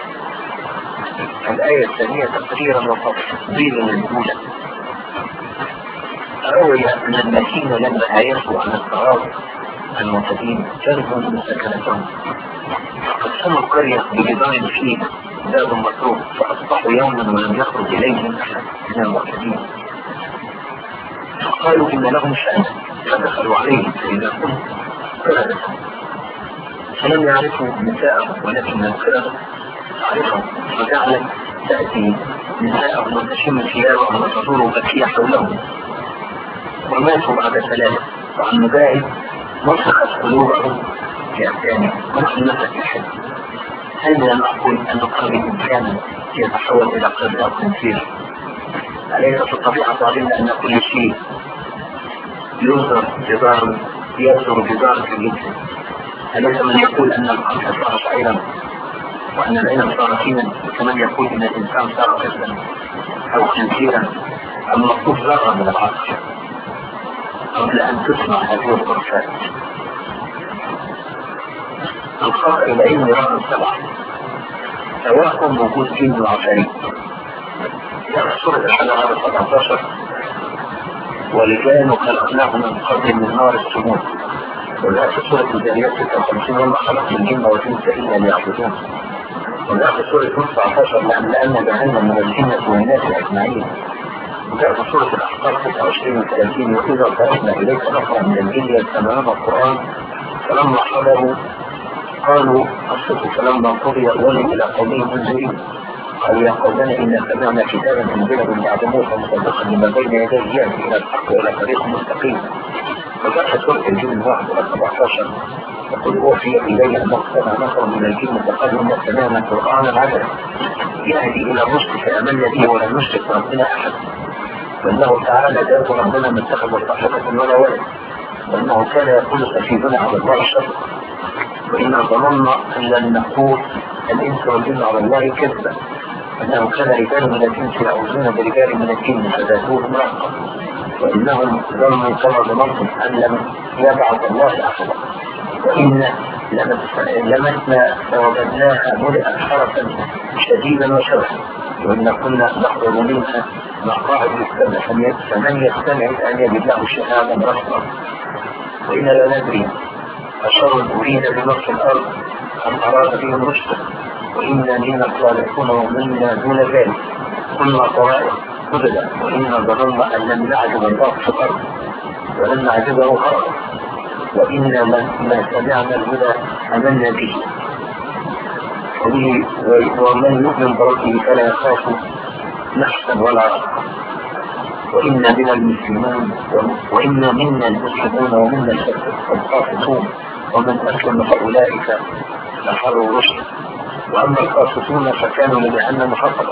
الآية الثانية تقريرا وتفصيلا للأولى. روي أن المسكين لما آيته عن الصراط المعتدين كانوا سكنتهم قسموا القرية بجدار فيه باب مطروح فأصبحوا يوما ولم يخرج إليهم أحد من المعتدين فقالوا إن لهم شأن فدخلوا عليهم فإذا كنت قردة فلم يعرفوا نساءهم ولكن القردة عرفهم فجعلت تأتي نساءهم وتشم ثيابهم وتدور بكية حولهم وماتوا بعد ثلاثة. وعن مجاهد مسخت قلوبهم في أبدانهم ونحن نسك الحد. هل من المعقول أن قلب الإنسان يتحول إلى قلب أو تنفير؟ أليس في الطبيعة علمنا أن كل شيء ينظر جدار يصدر جدار في الجسم؟ أليس من يقول أن القلب صار شعيرا وأن العلم صار فينا كمن يقول أن الإنسان صار قسما أو خنزيرا أو مطلوب ذرة من العقل قبل أن تسمع هذه الغرفات؟ الخطأ العلمي رقم سبعة توهم وجود جن وعفاريت. في سورة الحلقة سبعة عشر ولجان خلقناه من قبل من نار السموم ولا في سورة الجاريات ستة وخمسين وما خلق الجن والإنس إلا ليعبدون ولا في سورة تسعة عشر لأن جهنم من الجنة والناس أجمعين وجاء في سورة الأحقاف ستة وعشرين وثلاثين وإذا قرأنا إليك نفرا من الجن يستمعون القرآن فلما حضروا قالوا أصدقوا فلما قضي أولهم إلى قومهم منذرين قالوا يا قومنا إنا سمعنا كتابا أنزل من بعد موسى مصدقا لما بين يديه يأتي إلى الحق وإلى طريق مستقيم. وجاء في سورة الجن واحد وسبعة عشر يقول أوحي إلي أنه سمع نفر من الجن فقالوا إن سمعنا قرآنا عجبا يهدي إلى الرشد فآمنا به ولم نشرك بربنا أحد وأنه تعالى ذات ربنا ما اتخذ صاحبة ولا ولد وأنه كان يقول سفيهنا على الله الشر وإنا ظننا أن لن نقول الإنس والجن على الله كذبا أنه كان رجال من الإنس يعوذون برجال من الجن فزادوهم رهقا وإنهم ظنوا كما ظننتم أن لم يبعث الله أحدا وإن لمسنا فوجدناها ملئت حرسا شديدا وشرحا وإن كنا نخرج منها مقاعد للسمع فمن يستمع أن يجد له شهادا رسما وإنا لا ندري أشر أريد بنصف الأرض أم أراد بهم رشدا وإنا منا صالحون ومنا دون ذلك كنا طوائف قبلا وإنا ظننا أن لم نعجب الله في الأرض ولن نعجبه هربا وإنا ما سمعنا الهدى أمنا به ومن يؤمن بربه فلا يخاف نحسا ولا رحمة وإنا من المسلمون وإنا منا المسلمون ومنا القاسطون ومن أسلم فأولئك نحروا رشدا وأما القاسطون فكانوا لجهنم حطبا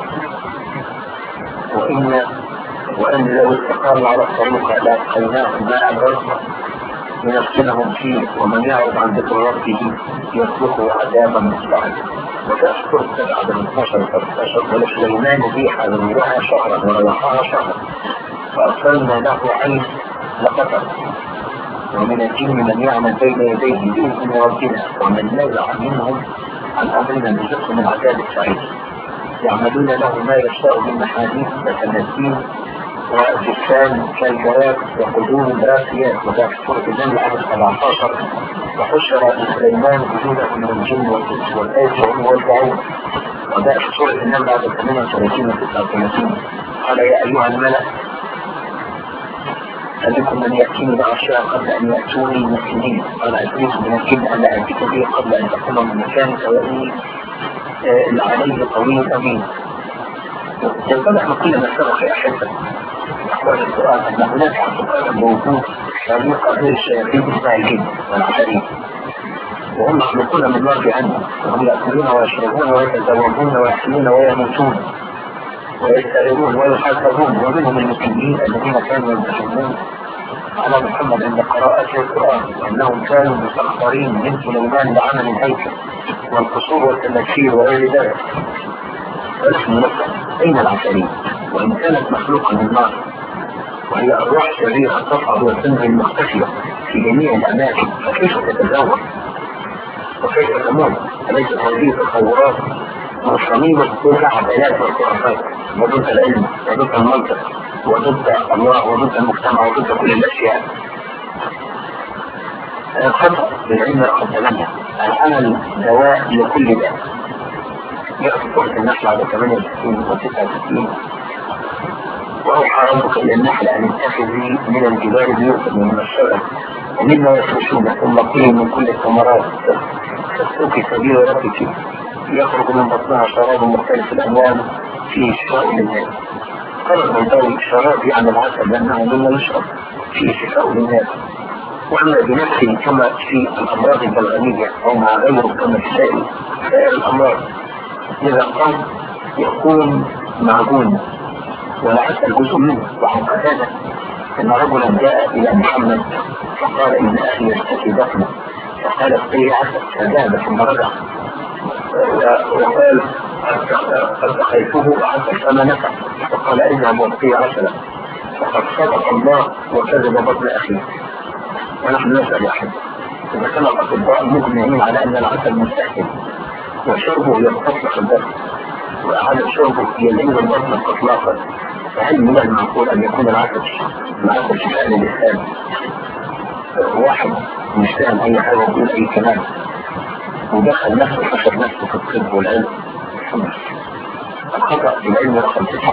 وإن وأن لو استقاموا على الطريق لأسقيناهم ماء غدقا لنفتنهم فيه ومن يعرض عن ذكر ربه يسلكه عذابا مصلحا وتذكر سبعة من اثناشر ثلاثة عشر ولسليمان ريحا نورها شهرا ورواحها شهرا فأرسلنا له عين لقطر ومن الجن من يعمل بين يديه بإذن ربنا ومن نزع منهم عن أمرنا بجزء من عذاب السعيد يعملون له ما يشاء من محاديث وتماثيل وجسام كالجواب وقدوم راسيات وذاك سورة النمل عدد سبعة عشر وحشر لسليمان وجوده من الجن والإنس والآيس وهم والبعوض وذاك سورة النمل عدد ثمانية وثلاثين وتسعة وثلاثين قال يا أيها الملأ ألكم من يأتيني بعشاء قبل أن يأتوني مسلمين قال أدريس من الجن أن لا أتيك به قبل أن تقوم من مكانك وإني عليه قوي أمين ينطبع من كل ما سبق يا أحبة أحوال القرآن أن هناك اعتقاد موجود طريقة غير الشياطين اسمها الجن والعفاريت وهم يخلقون من مرض عنهم وهم يأكلون ويشربون ويتزوجون ويحمون ويموتون ويستغيرون ويحاسبون ومنهم المسلمين الذين كانوا يمتحنون على محمد عند قراءته القرآن وأنهم كانوا مسخرين من سليمان لعمل الهيكل والقصور والتماثيل وغير ذلك ونحن نسأل أين العفاريت وإن كانت مخلوقة من نار وهي أرواح شريرة تصعد وتنزل مختفية في جميع الأماكن فكيف تتزوج وكيف تموت أليست هذه تصورات مصممة تكون عدالات والخرافات وضد العلم وضد المنطق وضد الله وضد المجتمع وضد كل الأشياء الخطأ بالعلم رقم ثمانية العمل دواء لكل داء يأخذ سورة النحل على ثمانية وستين وتسعة وستين وأوحى ربك إلى النحل أن اتخذي من الجبال بيوتا ومن الشجر ومما يفرشون ثم كلي من كل الثمرات تسلكي سبيل ربك يخرج من بطنها شراب مختلف الألوان فيه شفاء للناس قال البيضاوي شراب يعني العسل لأنه مما يشرب فيه شفاء للناس وأما بنفسه كما في الأمراض البلغمية أو مع غيره كما في سائر الأمراض إذا قام يكون معجون والعسل جزء منه وعن قتادة أن رجلا جاء إلى محمد فقال إن أخي يشتكي دفنه فقال اسقيه عسل فذهب ثم رجع وقال قد أخيته وعسل فما نفع فقال اذهب واسقيه عسلا فقد صدق الله وكذب بطن أخيه ونحن نسأل يا أحد إذا كان الأطباء مجمعين على أن العسل مستحيل وشربه يستصلح البطن وأعاد شربه يلين البطن إطلاقا فهل من المعقول أن يكون العسل العسل شفاء للإنسان؟ واحد مش فاهم أي حاجة يقول أي كلام ودخل نفسه حشر نفسه في الطب والعلم الخطأ في العلم رقم تسعة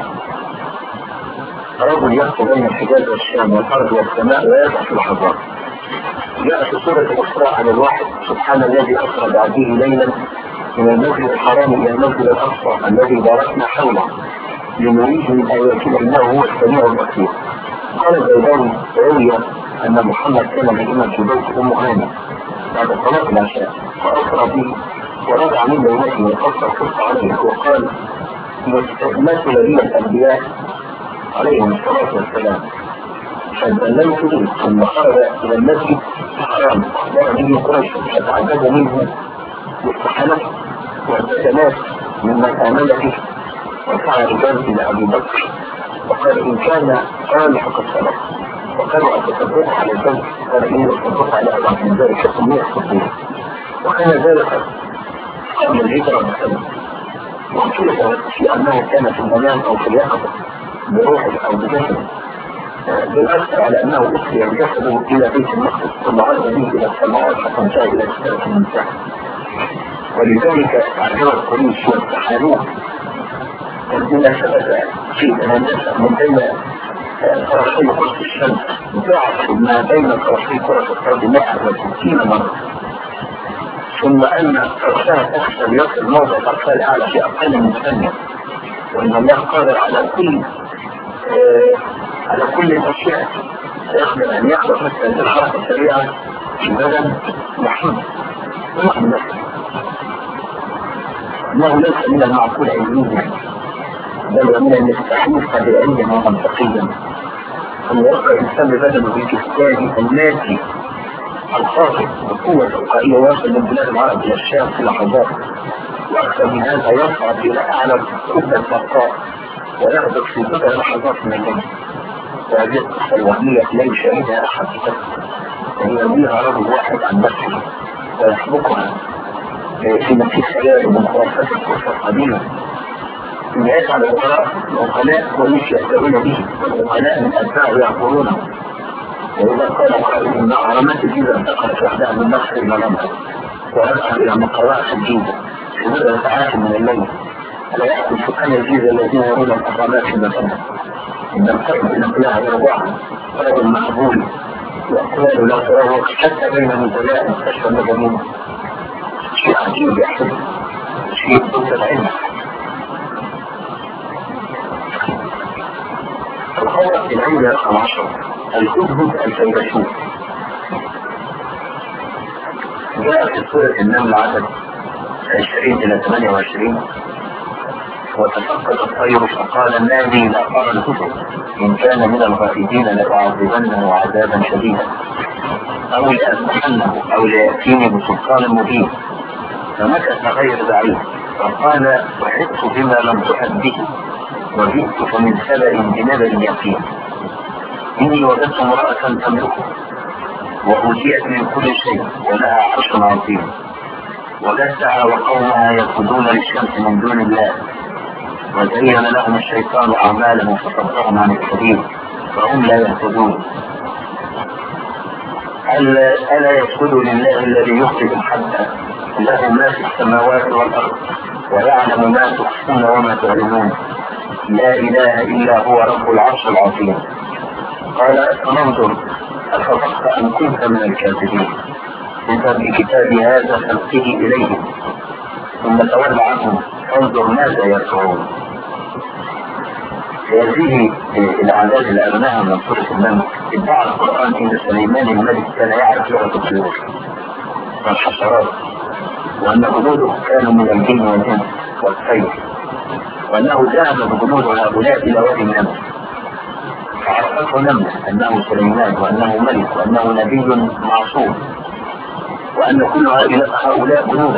رجل يخطو بين الحجاز والشام والأرض والسماء ويضع في لحظات جاء في سورة الإسراء على الواحد سبحان الذي أسرى بعبده ليلا من المسجد الحرام إلى المسجد الأقصى الذي باركنا حوله لنريه من آياتنا إنه هو السميع البصير. قال البيضاوي روي أن محمد كان مهما في بيت أم هاني بعد صلاة العشاء فأسرى به ورجع من ليلته وقص القصة عليه وقال مثل لي الأنبياء عليهم الصلاة والسلام فدللته ثم خرج إلى المسجد الحرام أخبر به قريش فتعجب منه واستحاله واعتزلات ممن آمن به ورفع رجال إلى أبي بكر وقال إن كان قال فقد صدق وقالوا أتصدق على الزوج قال إني أتصدق على أبعاد من ذلك سمية الصديق وكان ذلك قبل الهجرة بسنة واختلف في أنه كان في المنام أو في اليقظة بروحه أو بجسده بالأكثر على أنه أسري جسده إلى بيت المقدس ثم عاد به إلى السماوات حتى انتهى إلى السماء المنتهى ولذلك أعجبت قريش واستحالوه بما ثبت في المنافع من بين طرفي قرص الشمس ضعف ما بين طرفي قرص الأرض مئة وستين مرة ثم أن طرفها تحصل يصل موضع طرفها الأعلى في أقل من ثانية وأن الله قادر على كل آه على كل الأشياء يقدر أن يخلق مثل الحركة السريعة في بدن محمد ونحن نفسه أنه ليس من المعقول علميا بل ومن المستحيل طبيعيا ومنطقيا أن يبقى الإنسان ببدنه بالجسدان المادي الخاطئ بقوة تلقائية واصل من بلاد العرب إلى الشام في لحظات وأكثر من هذا يصعد إلى أعلى قبة البقاء ويهبط في بضع لحظات من الليل وهذه القصة الوهمية لا يشاهدها أحد ويرويها رجل واحد عن نفسه ويحبكها في نفس خيال من خرافات القصة القديمة الناس على القراء العقلاء وليس يأتون به والعقلاء من أتباعه يعقلونه وإذا قال قائل إن أهرامات الجيزة انتقلت وحدها من مصر إلى لندن وأذهب إلى مقرات الجيزة في مدة ساعات من الليل لا يأكل سكان الجيزة الذين يرون الأهرامات في مكانها إن الفرد نقلها إرضاعا فرد مقبول وأقوال لا تروج حتى بين نزلاء مستشفى المجانين شيء عجيب يحصل شيء ضد العلم الخوة العلم رقم عشرة الهدهد الفيلسوف جاء في سورة النمل عدد عشرين إلى ثمانية وعشرين وتفقد الطير فقال ما لي لا أرى الهدهد إن كان من الغائبين لأعذبنه عذابا شديدا أو لأذبحنه أو ليأتيني بسلطان مبين فمكث غير بعيد فقال وحدت بما لم تحد به وجئتك من سبأ بنبأ يقين إني وجدت امرأة تملكه وأوتيت من كل شيء ولها عرش عظيم وجدتها وقومها يسجدون للشمس من دون الله وزين لهم الشيطان أعمالهم فصدهم عن السبيل فهم لا يهتدون ألا يسجد لله الذي يخرج الحبة له ما في السماوات والأرض ويعلم ما تخفون وما تعلمون لا إله إلا هو رب العرش العظيم قال فننظر أصدقت أن كنت من الكاذبين إذا بكتاب هذا فالقه إليهم ثم تولى عنهم فانظر ماذا يرفعون هذه الأعداد اللي أغناها من سورة النمل ادعى القرآن إن سليمان الملك كان يعرف لغة الطيور والحشرات وأن جنوده كانوا من الجن والإنس والطير وأنه ذهب بجنود هؤلاء إلى وادي النمل فعرفته نملة أنه سليمان وأنه ملك وأنه نبي معصوم وأن كل هؤلاء جنودا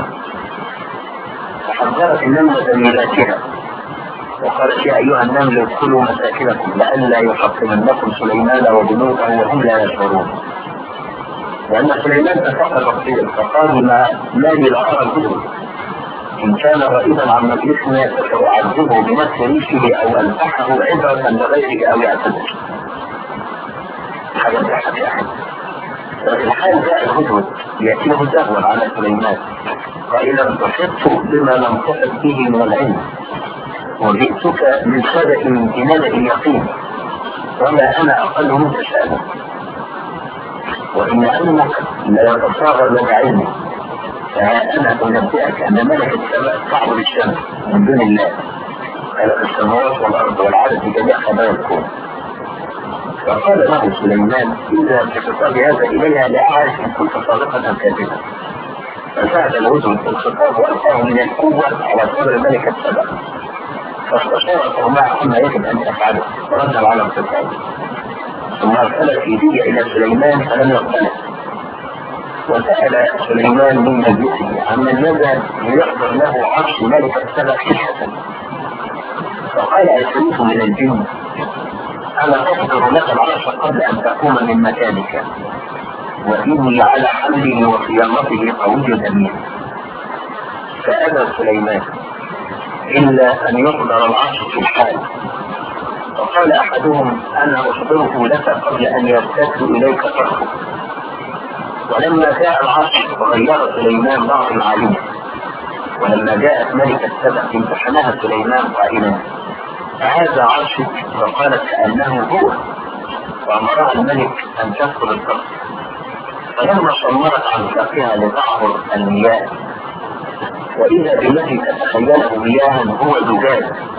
فحذرت النملة ميلاتها وقالت يا أيها النمل ادخلوا مساكنكم لئلا يحطمنكم سليمان وجنوده وهم لا يشعرون وأن سليمان تفقد الطير فقال ما لي لا أرى الهدهد إن كان غائبا عن مجلسنا فسأعذبه بنفس ريشه أو ألفحه عبرة لغيره أو يعتذر حاجة تحت أحد وفي الحال جاء الهدهد يأتيه زهوا على سليمان قائلا بصدت بما لم تحد به من العلم وجئتك من سبأ بنبأ يقين وما أنا أقل منك شأنا وإن علمك لا يتصاغر لك علمي فأنا أنبئك أن ملك السماء تعبد الشمس من دون الله خلق السماوات والأرض والعدد بجميع خبايا الكون وقال له سليمان إذا بخطاب هذا إليها لا أعرف إن كنت صادقة أم كاذبة. فساعد الهدهد في الخطاب وألقاه من القوة على صدر ملكة سبأ، فاستشارته معه عما يجب أن تفعله ورد على الخطاب. ثم أرسلت إيديا إلى سليمان فلم يقتنع، وسأل سليمان من مجلسه عمن يذهب ليحضر له عرش ملكة سبأ حسة. فقال عفريت من الجن أنا أحضر لك العرش قبل أن تقوم من مكانك، وإني على حمله وصيانته قوي أمين. فأبى سليمان إلا أن يحضر العرش في الحال. فقال أحدهم أنا أحضره لك قبل أن يرتد إليك طرفك. ولما جاء العرش غير سليمان بعض العالم، ولما جاءت ملكة سبأ امتحنها سليمان قائلا فهذا عرشك، فقالت كأنه هو، وأمرها الملك أن تدخل القصر. فلما صمرت عن ساقها لتعبر المياه، وإذا بالذي تتخيله مياها هو زجاج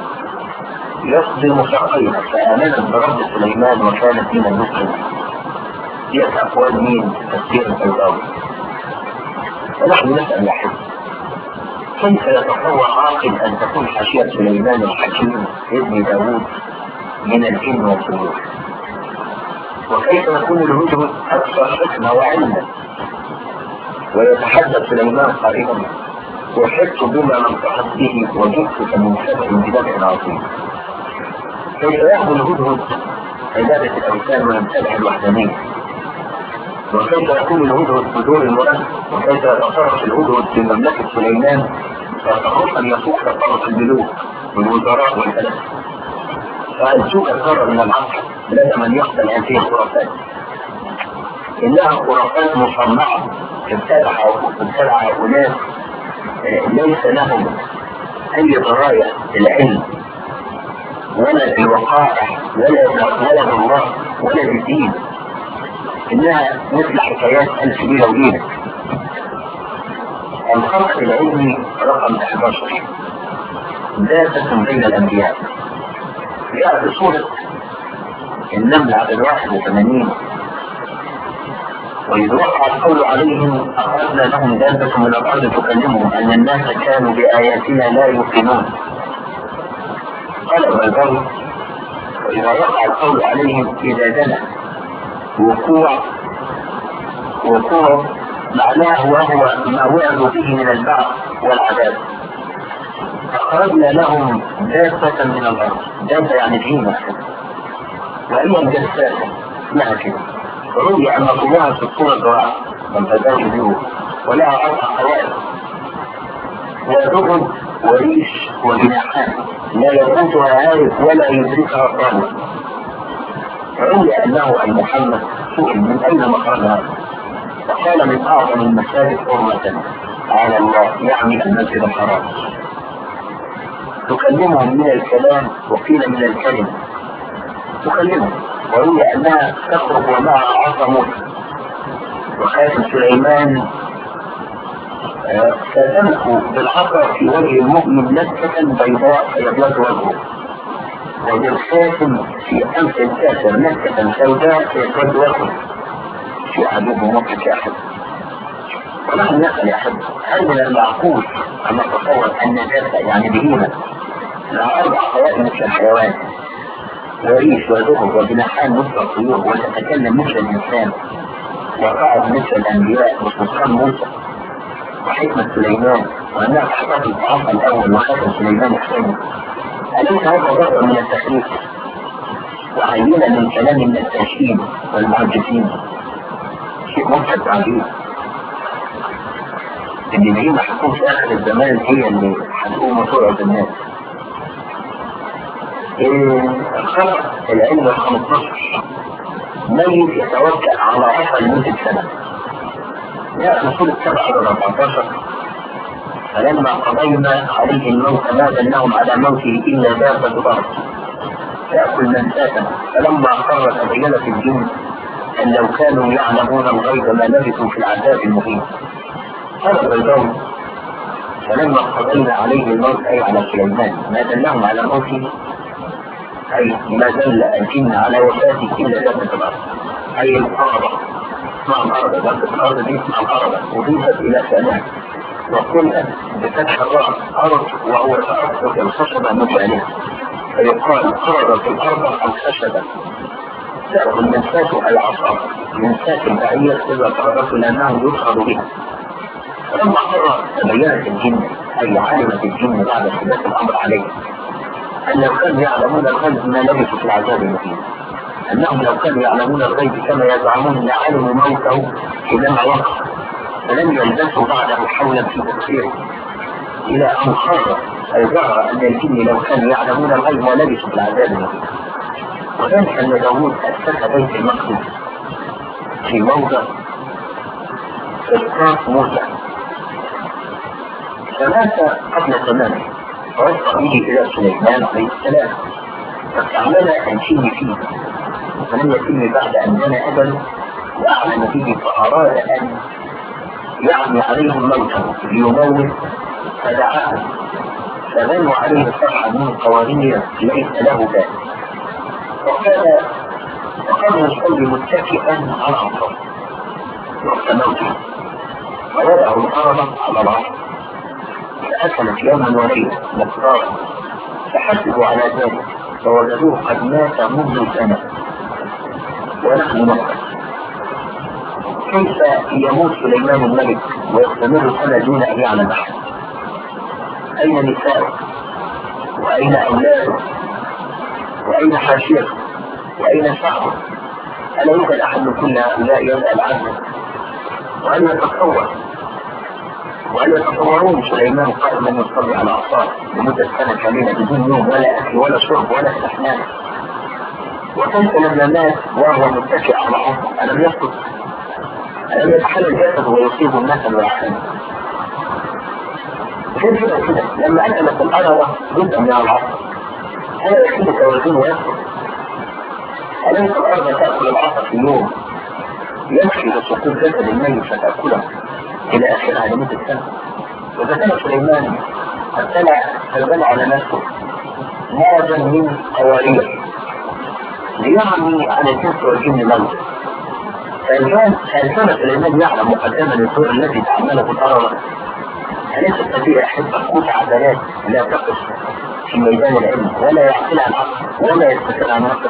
يصدم ساقيها، فآمنت برب سليمان وكانت من المسلمين. هي أقوال مين تفسير البيضاوي. فنحن نسأل يا حبيبي كيف يتصور عاقل أن تكون حاشية سليمان الحكيم ابن داوود من الجن والطيور؟ وكيف يكون الهدهد أكثر حكمة وعلما ويتحدث سليمان قائلا وحدت بما لم تحط به وجدتك من سبع بنبع عظيم؟ كيف يأخذ الهدهد عبادة الأوثان ويمتلح الوحدانية؟ وكيف يكون الهدهد بدون المراد؟ وكيف يتصرف الهدهد في مملكة سليمان ويتصرف أن يفوق تصرف الملوك والوزراء والفلاسفة؟ فهل سوء الضرر من العقل لدى من يقبل هذه الخرافات؟ إنها خرافات مصنعة ابتدعها أناس ليس لهم أي دراية بالعلم ولا بالوقائع ولا ولا بالله ولا بالدين. إنها مثل حكايات ألف ليلة وليلة. الخلق العلمي رقم أحد عشر ذاتة بين الأنبياء، جاء بصورة النمل عدد واحد وثمانين. وإذ وقع القول عليهم أخذنا لهم دابة من الأرض تكلمهم أن الناس كانوا بآياتنا لا يوقنون. قال البيضاوي وإذا وقع القول عليهم إذا دنا وقوع وقوع معناه وهو ما وعدوا به من البعث والعذاب. أخرجنا لهم دابة من الأرض، دابة يعني بهيمة وهي الجساسة لها كده، روي أن طولها ستون ذراع والبداوي بيوت ولها أربع قوائم وذهب وريش وجناحان لا يفوتها عارف ولا يدركها طالب. روي أنه أي محمد سئل من أين مخرجها فقال من أعظم المساجد حرمة على الله، يعني المسجد الحرام. تكلمهم من الكلام وقيل من الكلمة تكلمهم. وروي أنها تخرج ومعها عصا موسى. وخاتم سليمان فتمكو بالعصا في وجه المؤمن نكتة بيضاء يبيض وجهه، وبالخاتم في أنف الكافر نكتة سوداء يبيض وجهه في عدوه مطلق أحد. ونحن نسأل يا حب هل من المعقول أن نتصور أن ذات يعني بهيمة لها أربع قوائم مثل الحيوان وريش وذهب وجناحان مثل الطيور وتتكلم مثل الإنسان وقعد مثل الأنبياء وسلطان موسى وحكمة سليمان وأنها تحتفظ بعصا الأول وخاتم سليمان الثاني؟ أليس هذا ضرر من التخريف وعينة من كلام من التشكيل والمعجزين؟ شيء مضحك وعجيب. إن هي محكوم في آخر الزمان هي اللي هتقوم وتقعد الناس. الخلق العلم الخمسطاشر ميت يتوكل على عصا لمدة سنة. يأتي سورة سبعة على أربعتاشر فلما قضينا عليه الموت ما دلهم على موته إلا دابة الأرض تأكل من ساكن. فلما قرر تبينت الجن أن لو كانوا يعلمون الغيب ما لبثوا في العذاب المهين. قال البيضاوي فلما قضينا عليه الموت أي على سليمان ما دلهم على موته أي ما دل الجن على وفاته إلا دابة الأرض، أي الأرض مع الأرض، دابة الأرض دي مع الأرض وضيفت إلى ثانية وقلت بفتح الرأس أرض وهو تأثر الخشبة مجانية، فيقال أرض الأرض الخشبة. تأخذ منساته أي عصا منسات البعير إذا تأرضت لأنه يدخل بها. فلما قرر تبينت الجن أي علمت الجن بعد حداث الأمر عليه أن لو كانوا يعلمون الغيب ما لبثوا في العذاب المهين، أنهم لو كانوا يعلمون الغيب كما يزعمون لعلموا موته حينما وقع، فلم يلبثوا بعده حولا في تفسيره إلى أن خرج أي ظهر أن الجن لو كانوا يعلمون الغيب ما لبثوا في العذاب المهين. وذلك أن داوود أسس بيت المقدس في موضع إسقاط موسى، فمات قبل زمانه ووصل به إلى سليمان عليه السلام فاستعمل أنشيه فيه، فلم يتم بعد أن بنى أبا وأعلن به فأراد أن يعمي عليهم موته ليموت فدعاه فبنوا عليه صرحا من قوانين ليس له بال، وكان وكان يصلي متكئا على عصاه وقت موته ووضعه الأرض على العصر فأكلت يوما وليلة مقدارا فحسبوا على ذلك فوجدوه قد مات منذ سنة ونحن نقل. كيف يموت سليمان الملك ويستمر سنة دون أن يعلم أحد؟ أين نساؤه؟ وأين أولاده؟ وأين حاشيته؟ وأين شعبه؟ ألا يوجد أحد من كل هؤلاء يسأل عنه؟ وهل يتصور وهل يتصورون سليمان قائما يصلي على عصاه لمدة سنة كاملة بدون نوم ولا أكل ولا شرب ولا استحمام؟ وكيف لما مات وهو متكئ على عصاه ألم يسقط؟ ألم يتحلل جسده ويصيب الناس والعالم؟ كيف كده كده لما أكلت الأرض جزءا من العصر هل يكون توازن ويسقط؟ أليس الأرض تأكل العصر في يوم يمشي لسقوط جسد الميت فتأكله إلى آخرها لمدة سنة؟ وإذا كان سليمان قد طلع فبنى على نفسه موجا من قوارير ليعمي على الجنس والجن موت، فإن كان سليمان يعلم مقدما الدور الذي تعمله الأرض أليس تستطيع أحبة قوت عدلات لا تقف في ميدان العلم ولا يعقلها العقل ولا يستطيع عن نقص؟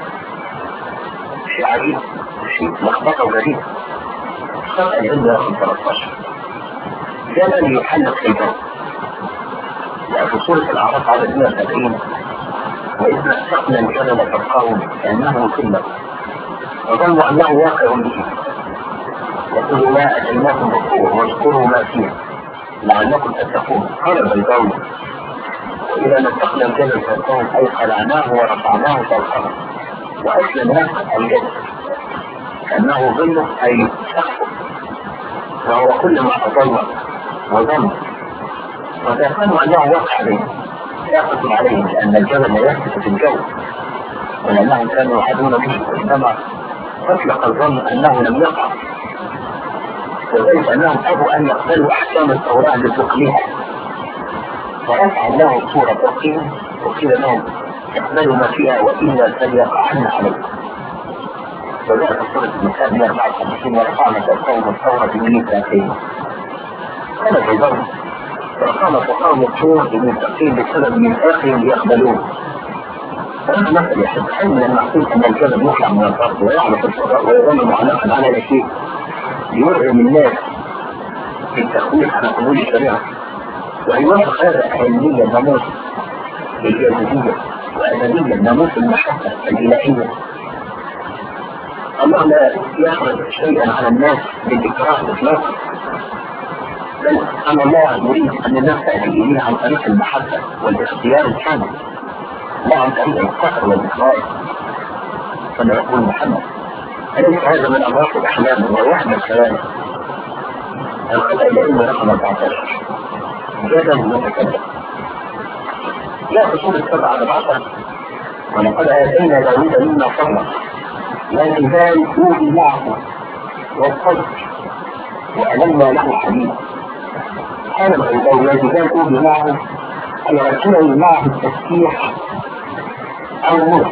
شيء عجيب، شيء لخبطة وغريبة. خلق العلم رقم ثلاثة عشر جبل يحلق في الجو، وفي سورة الأعراف عدد مئة وسبعين وإذ مسقنا الجبل فوقهم كأنه كله وظنوا أنه واقع به وقالوا ما أتيناكم بالقوة واذكروا ما فيه لعلكم تتقون. قال البيضاوي وإذا مسقنا الجبل فوقهم أي خلعناه ورفعناه فوقهم وأسلمناه الجبل كأنه ظله أي سقفه، وهو كل ما أضل وظن وتفهموا أنه واقع به يقصد عليهم لأن الجبل لا يثبت في الجو ولأنهم كانوا يعدون به وإنما أطلق الظن أنه لم يقع، وذلك أنهم أبوا أن يقبلوا أحكام التوراة لتقليها فرفع الله صورة تقليم وقيل لهم اقبلوا ما فيها وإلا فليقعن عليكم. وذلك سورة النساء مئة وأربعة وخمسين ورفعنا فوقهم الثورة بمئة ساعتين. قال البيضاوي ورفعنا فوقهم الطور بالمتقين بسبب من آخرهم ليقبلون. فأنا مثل يحب حين من المحسوس أن الجبل يطلع من الأرض ويعرف الفضاء ويظل معلقا على الأشياء ليرغم الناس في التخويف على قبول الشريعة ويوافق هذا علميا الناموس الجاذبية وأدبيا ناموس المحبة الإلهية. الله لا يخرج شيئا على الناس بالإكراه إطلاقا، بل أن الله يريد أن الناس تأتي إليه عن طريق المحبة والاختيار الكامل لا عن طريق الفقر والإكراه. كما يقول محمد أليس هذا من أضعاف الأحلام ووحدة الكلام؟ الخلق العلم رقم أربعة عشر جبل متكبر. لا تصول السبعة أربعة ولقد آتينا داود منا فضلا لا تزال يوحي معه والصدق وألمنا له حديثا. كان الغيباوي لا تزال يوحي معه أي رجل معه التسبيح أو نور.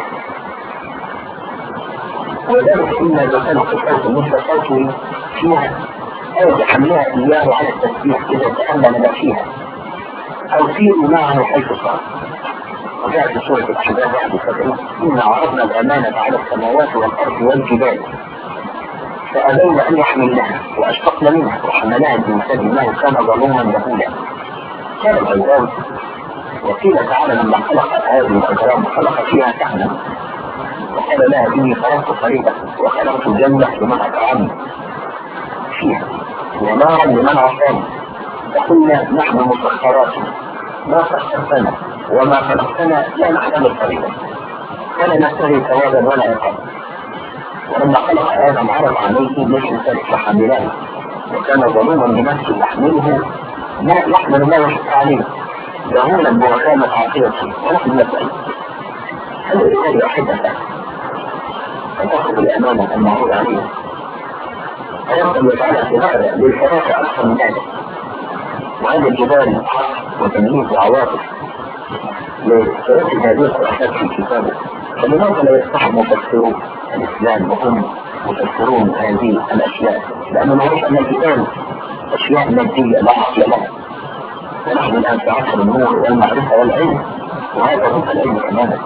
وذلك إما إذا كان في صوت مثل صوته فيها أو يحملها إياه على التسبيح إذا تأمل ما فيها أو سيروا معه حيث صار. وجاء في سورة الأحزاب واحد وسبعين: إنا عرضنا الأمانة على السماوات والأرض والجبال فأبين أن يحملنها وأشفقن منها وحملها الإنسان إنه كان ظلوما جهولا. قال الغزالي: وقيل تعالى لما خلق هذه الأجرام خلق فيها سحنا وقال لها إني خلقت طريقة وخلقت الجنة لمن أطعمني فيها ونارا لمن عصاني فقلنا نحن مسخرات ما سخرتنا وما خلقتنا لا نحتمل الطريقة ولا نستهي ثوابا ولا عقابا. ولما خلق آدم عرض عليه ليس إنسان فحمله وكان ظلوما بنفسه يحمله ما يحمل ما يشق عليه جهولا بوكامة عقيدته ونحن نسأل: هل الإنسان أحبته فتأخذ الأمانة المعروض عليه فيمكن يجعلها تبادر للفراسة أكثر من ذلك؟ وهذا الجبال وتمييز عواطف لثلاث هذه الأشياء في كتابه. فلماذا لا يصح مفسرون الإسلام وهم مفسرون هذه الأشياء؟ لأنه معروف أن الكتاب أشياء مادية لا عقل لها، ونحن الآن في عصر النور والمعرفة والعلم، وهذا هو العلم تماما.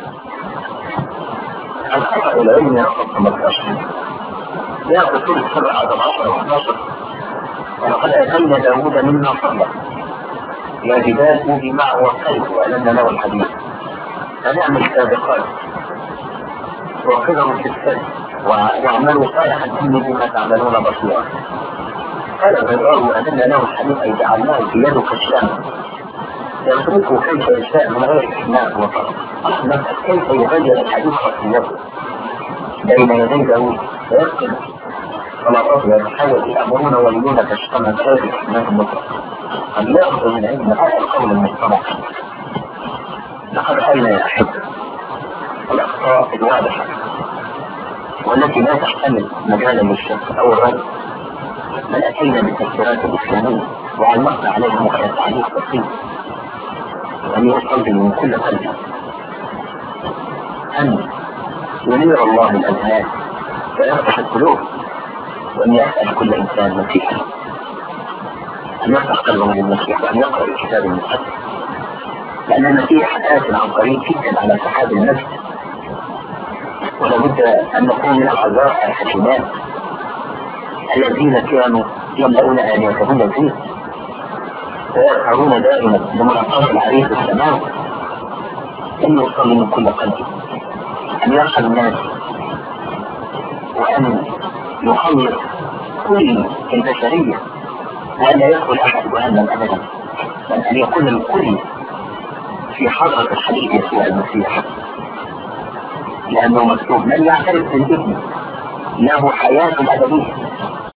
الخطأ العلمي رقم خمسة عشر يأخذ كل سبع عشر عشر واحد عشر: ولقد آتينا داود منا فضلا يا جبال أوبي معه والخير وألنا له الحديث فنعمل السابقات وقدروا في السجن واعملوا صالحا إني بما تعملون بصيرا. قال الغزالي: وألنا له الحديث أي جعلناه في يده كالشام يتركه كيف يشاء من غير إحناء وطرق. أحمد كيف يغير الحديث خطيته بين يدي داود ويسكن صلاته ويتحول يأمرون ويلون كالشام غير إحناء مطلق. أن يأخذ من علم هذا القول المجتمع. لقد رأينا يا أحب الأخطاء الواضحة والتي لا تحتمل مجالا للشك أو الرد، بل أتينا بالتفسيرات الإسلامية وعلقنا عليهم غير تعليق بسيط وأن يصلي من كل قلب أن ينير الله الأذهان ويفتح القلوب، وأن يسأل كل إنسان مسيحا أن يفتح قلبه للمسيح وأن يقرأ الكتاب المقدس، لأن المسيح آت عن قريب جدا على سحاب النفس، ولابد أن نكون من الحذار الحكيمان الذين كانوا يملؤون آلهتهم الزيت ويسهرون دائما بمناقبة العريس السماوي. أن يصلي من كل قلبه، أن يرحم الناس، وأن يخلص كل البشرية، وأن لا يدخل أحد جهنم أبدا، بل أن يكون الكل في حضرة الحبيب يسوع المسيح، لأنه مكتوب: من يعترف بالابن له حياة أبدية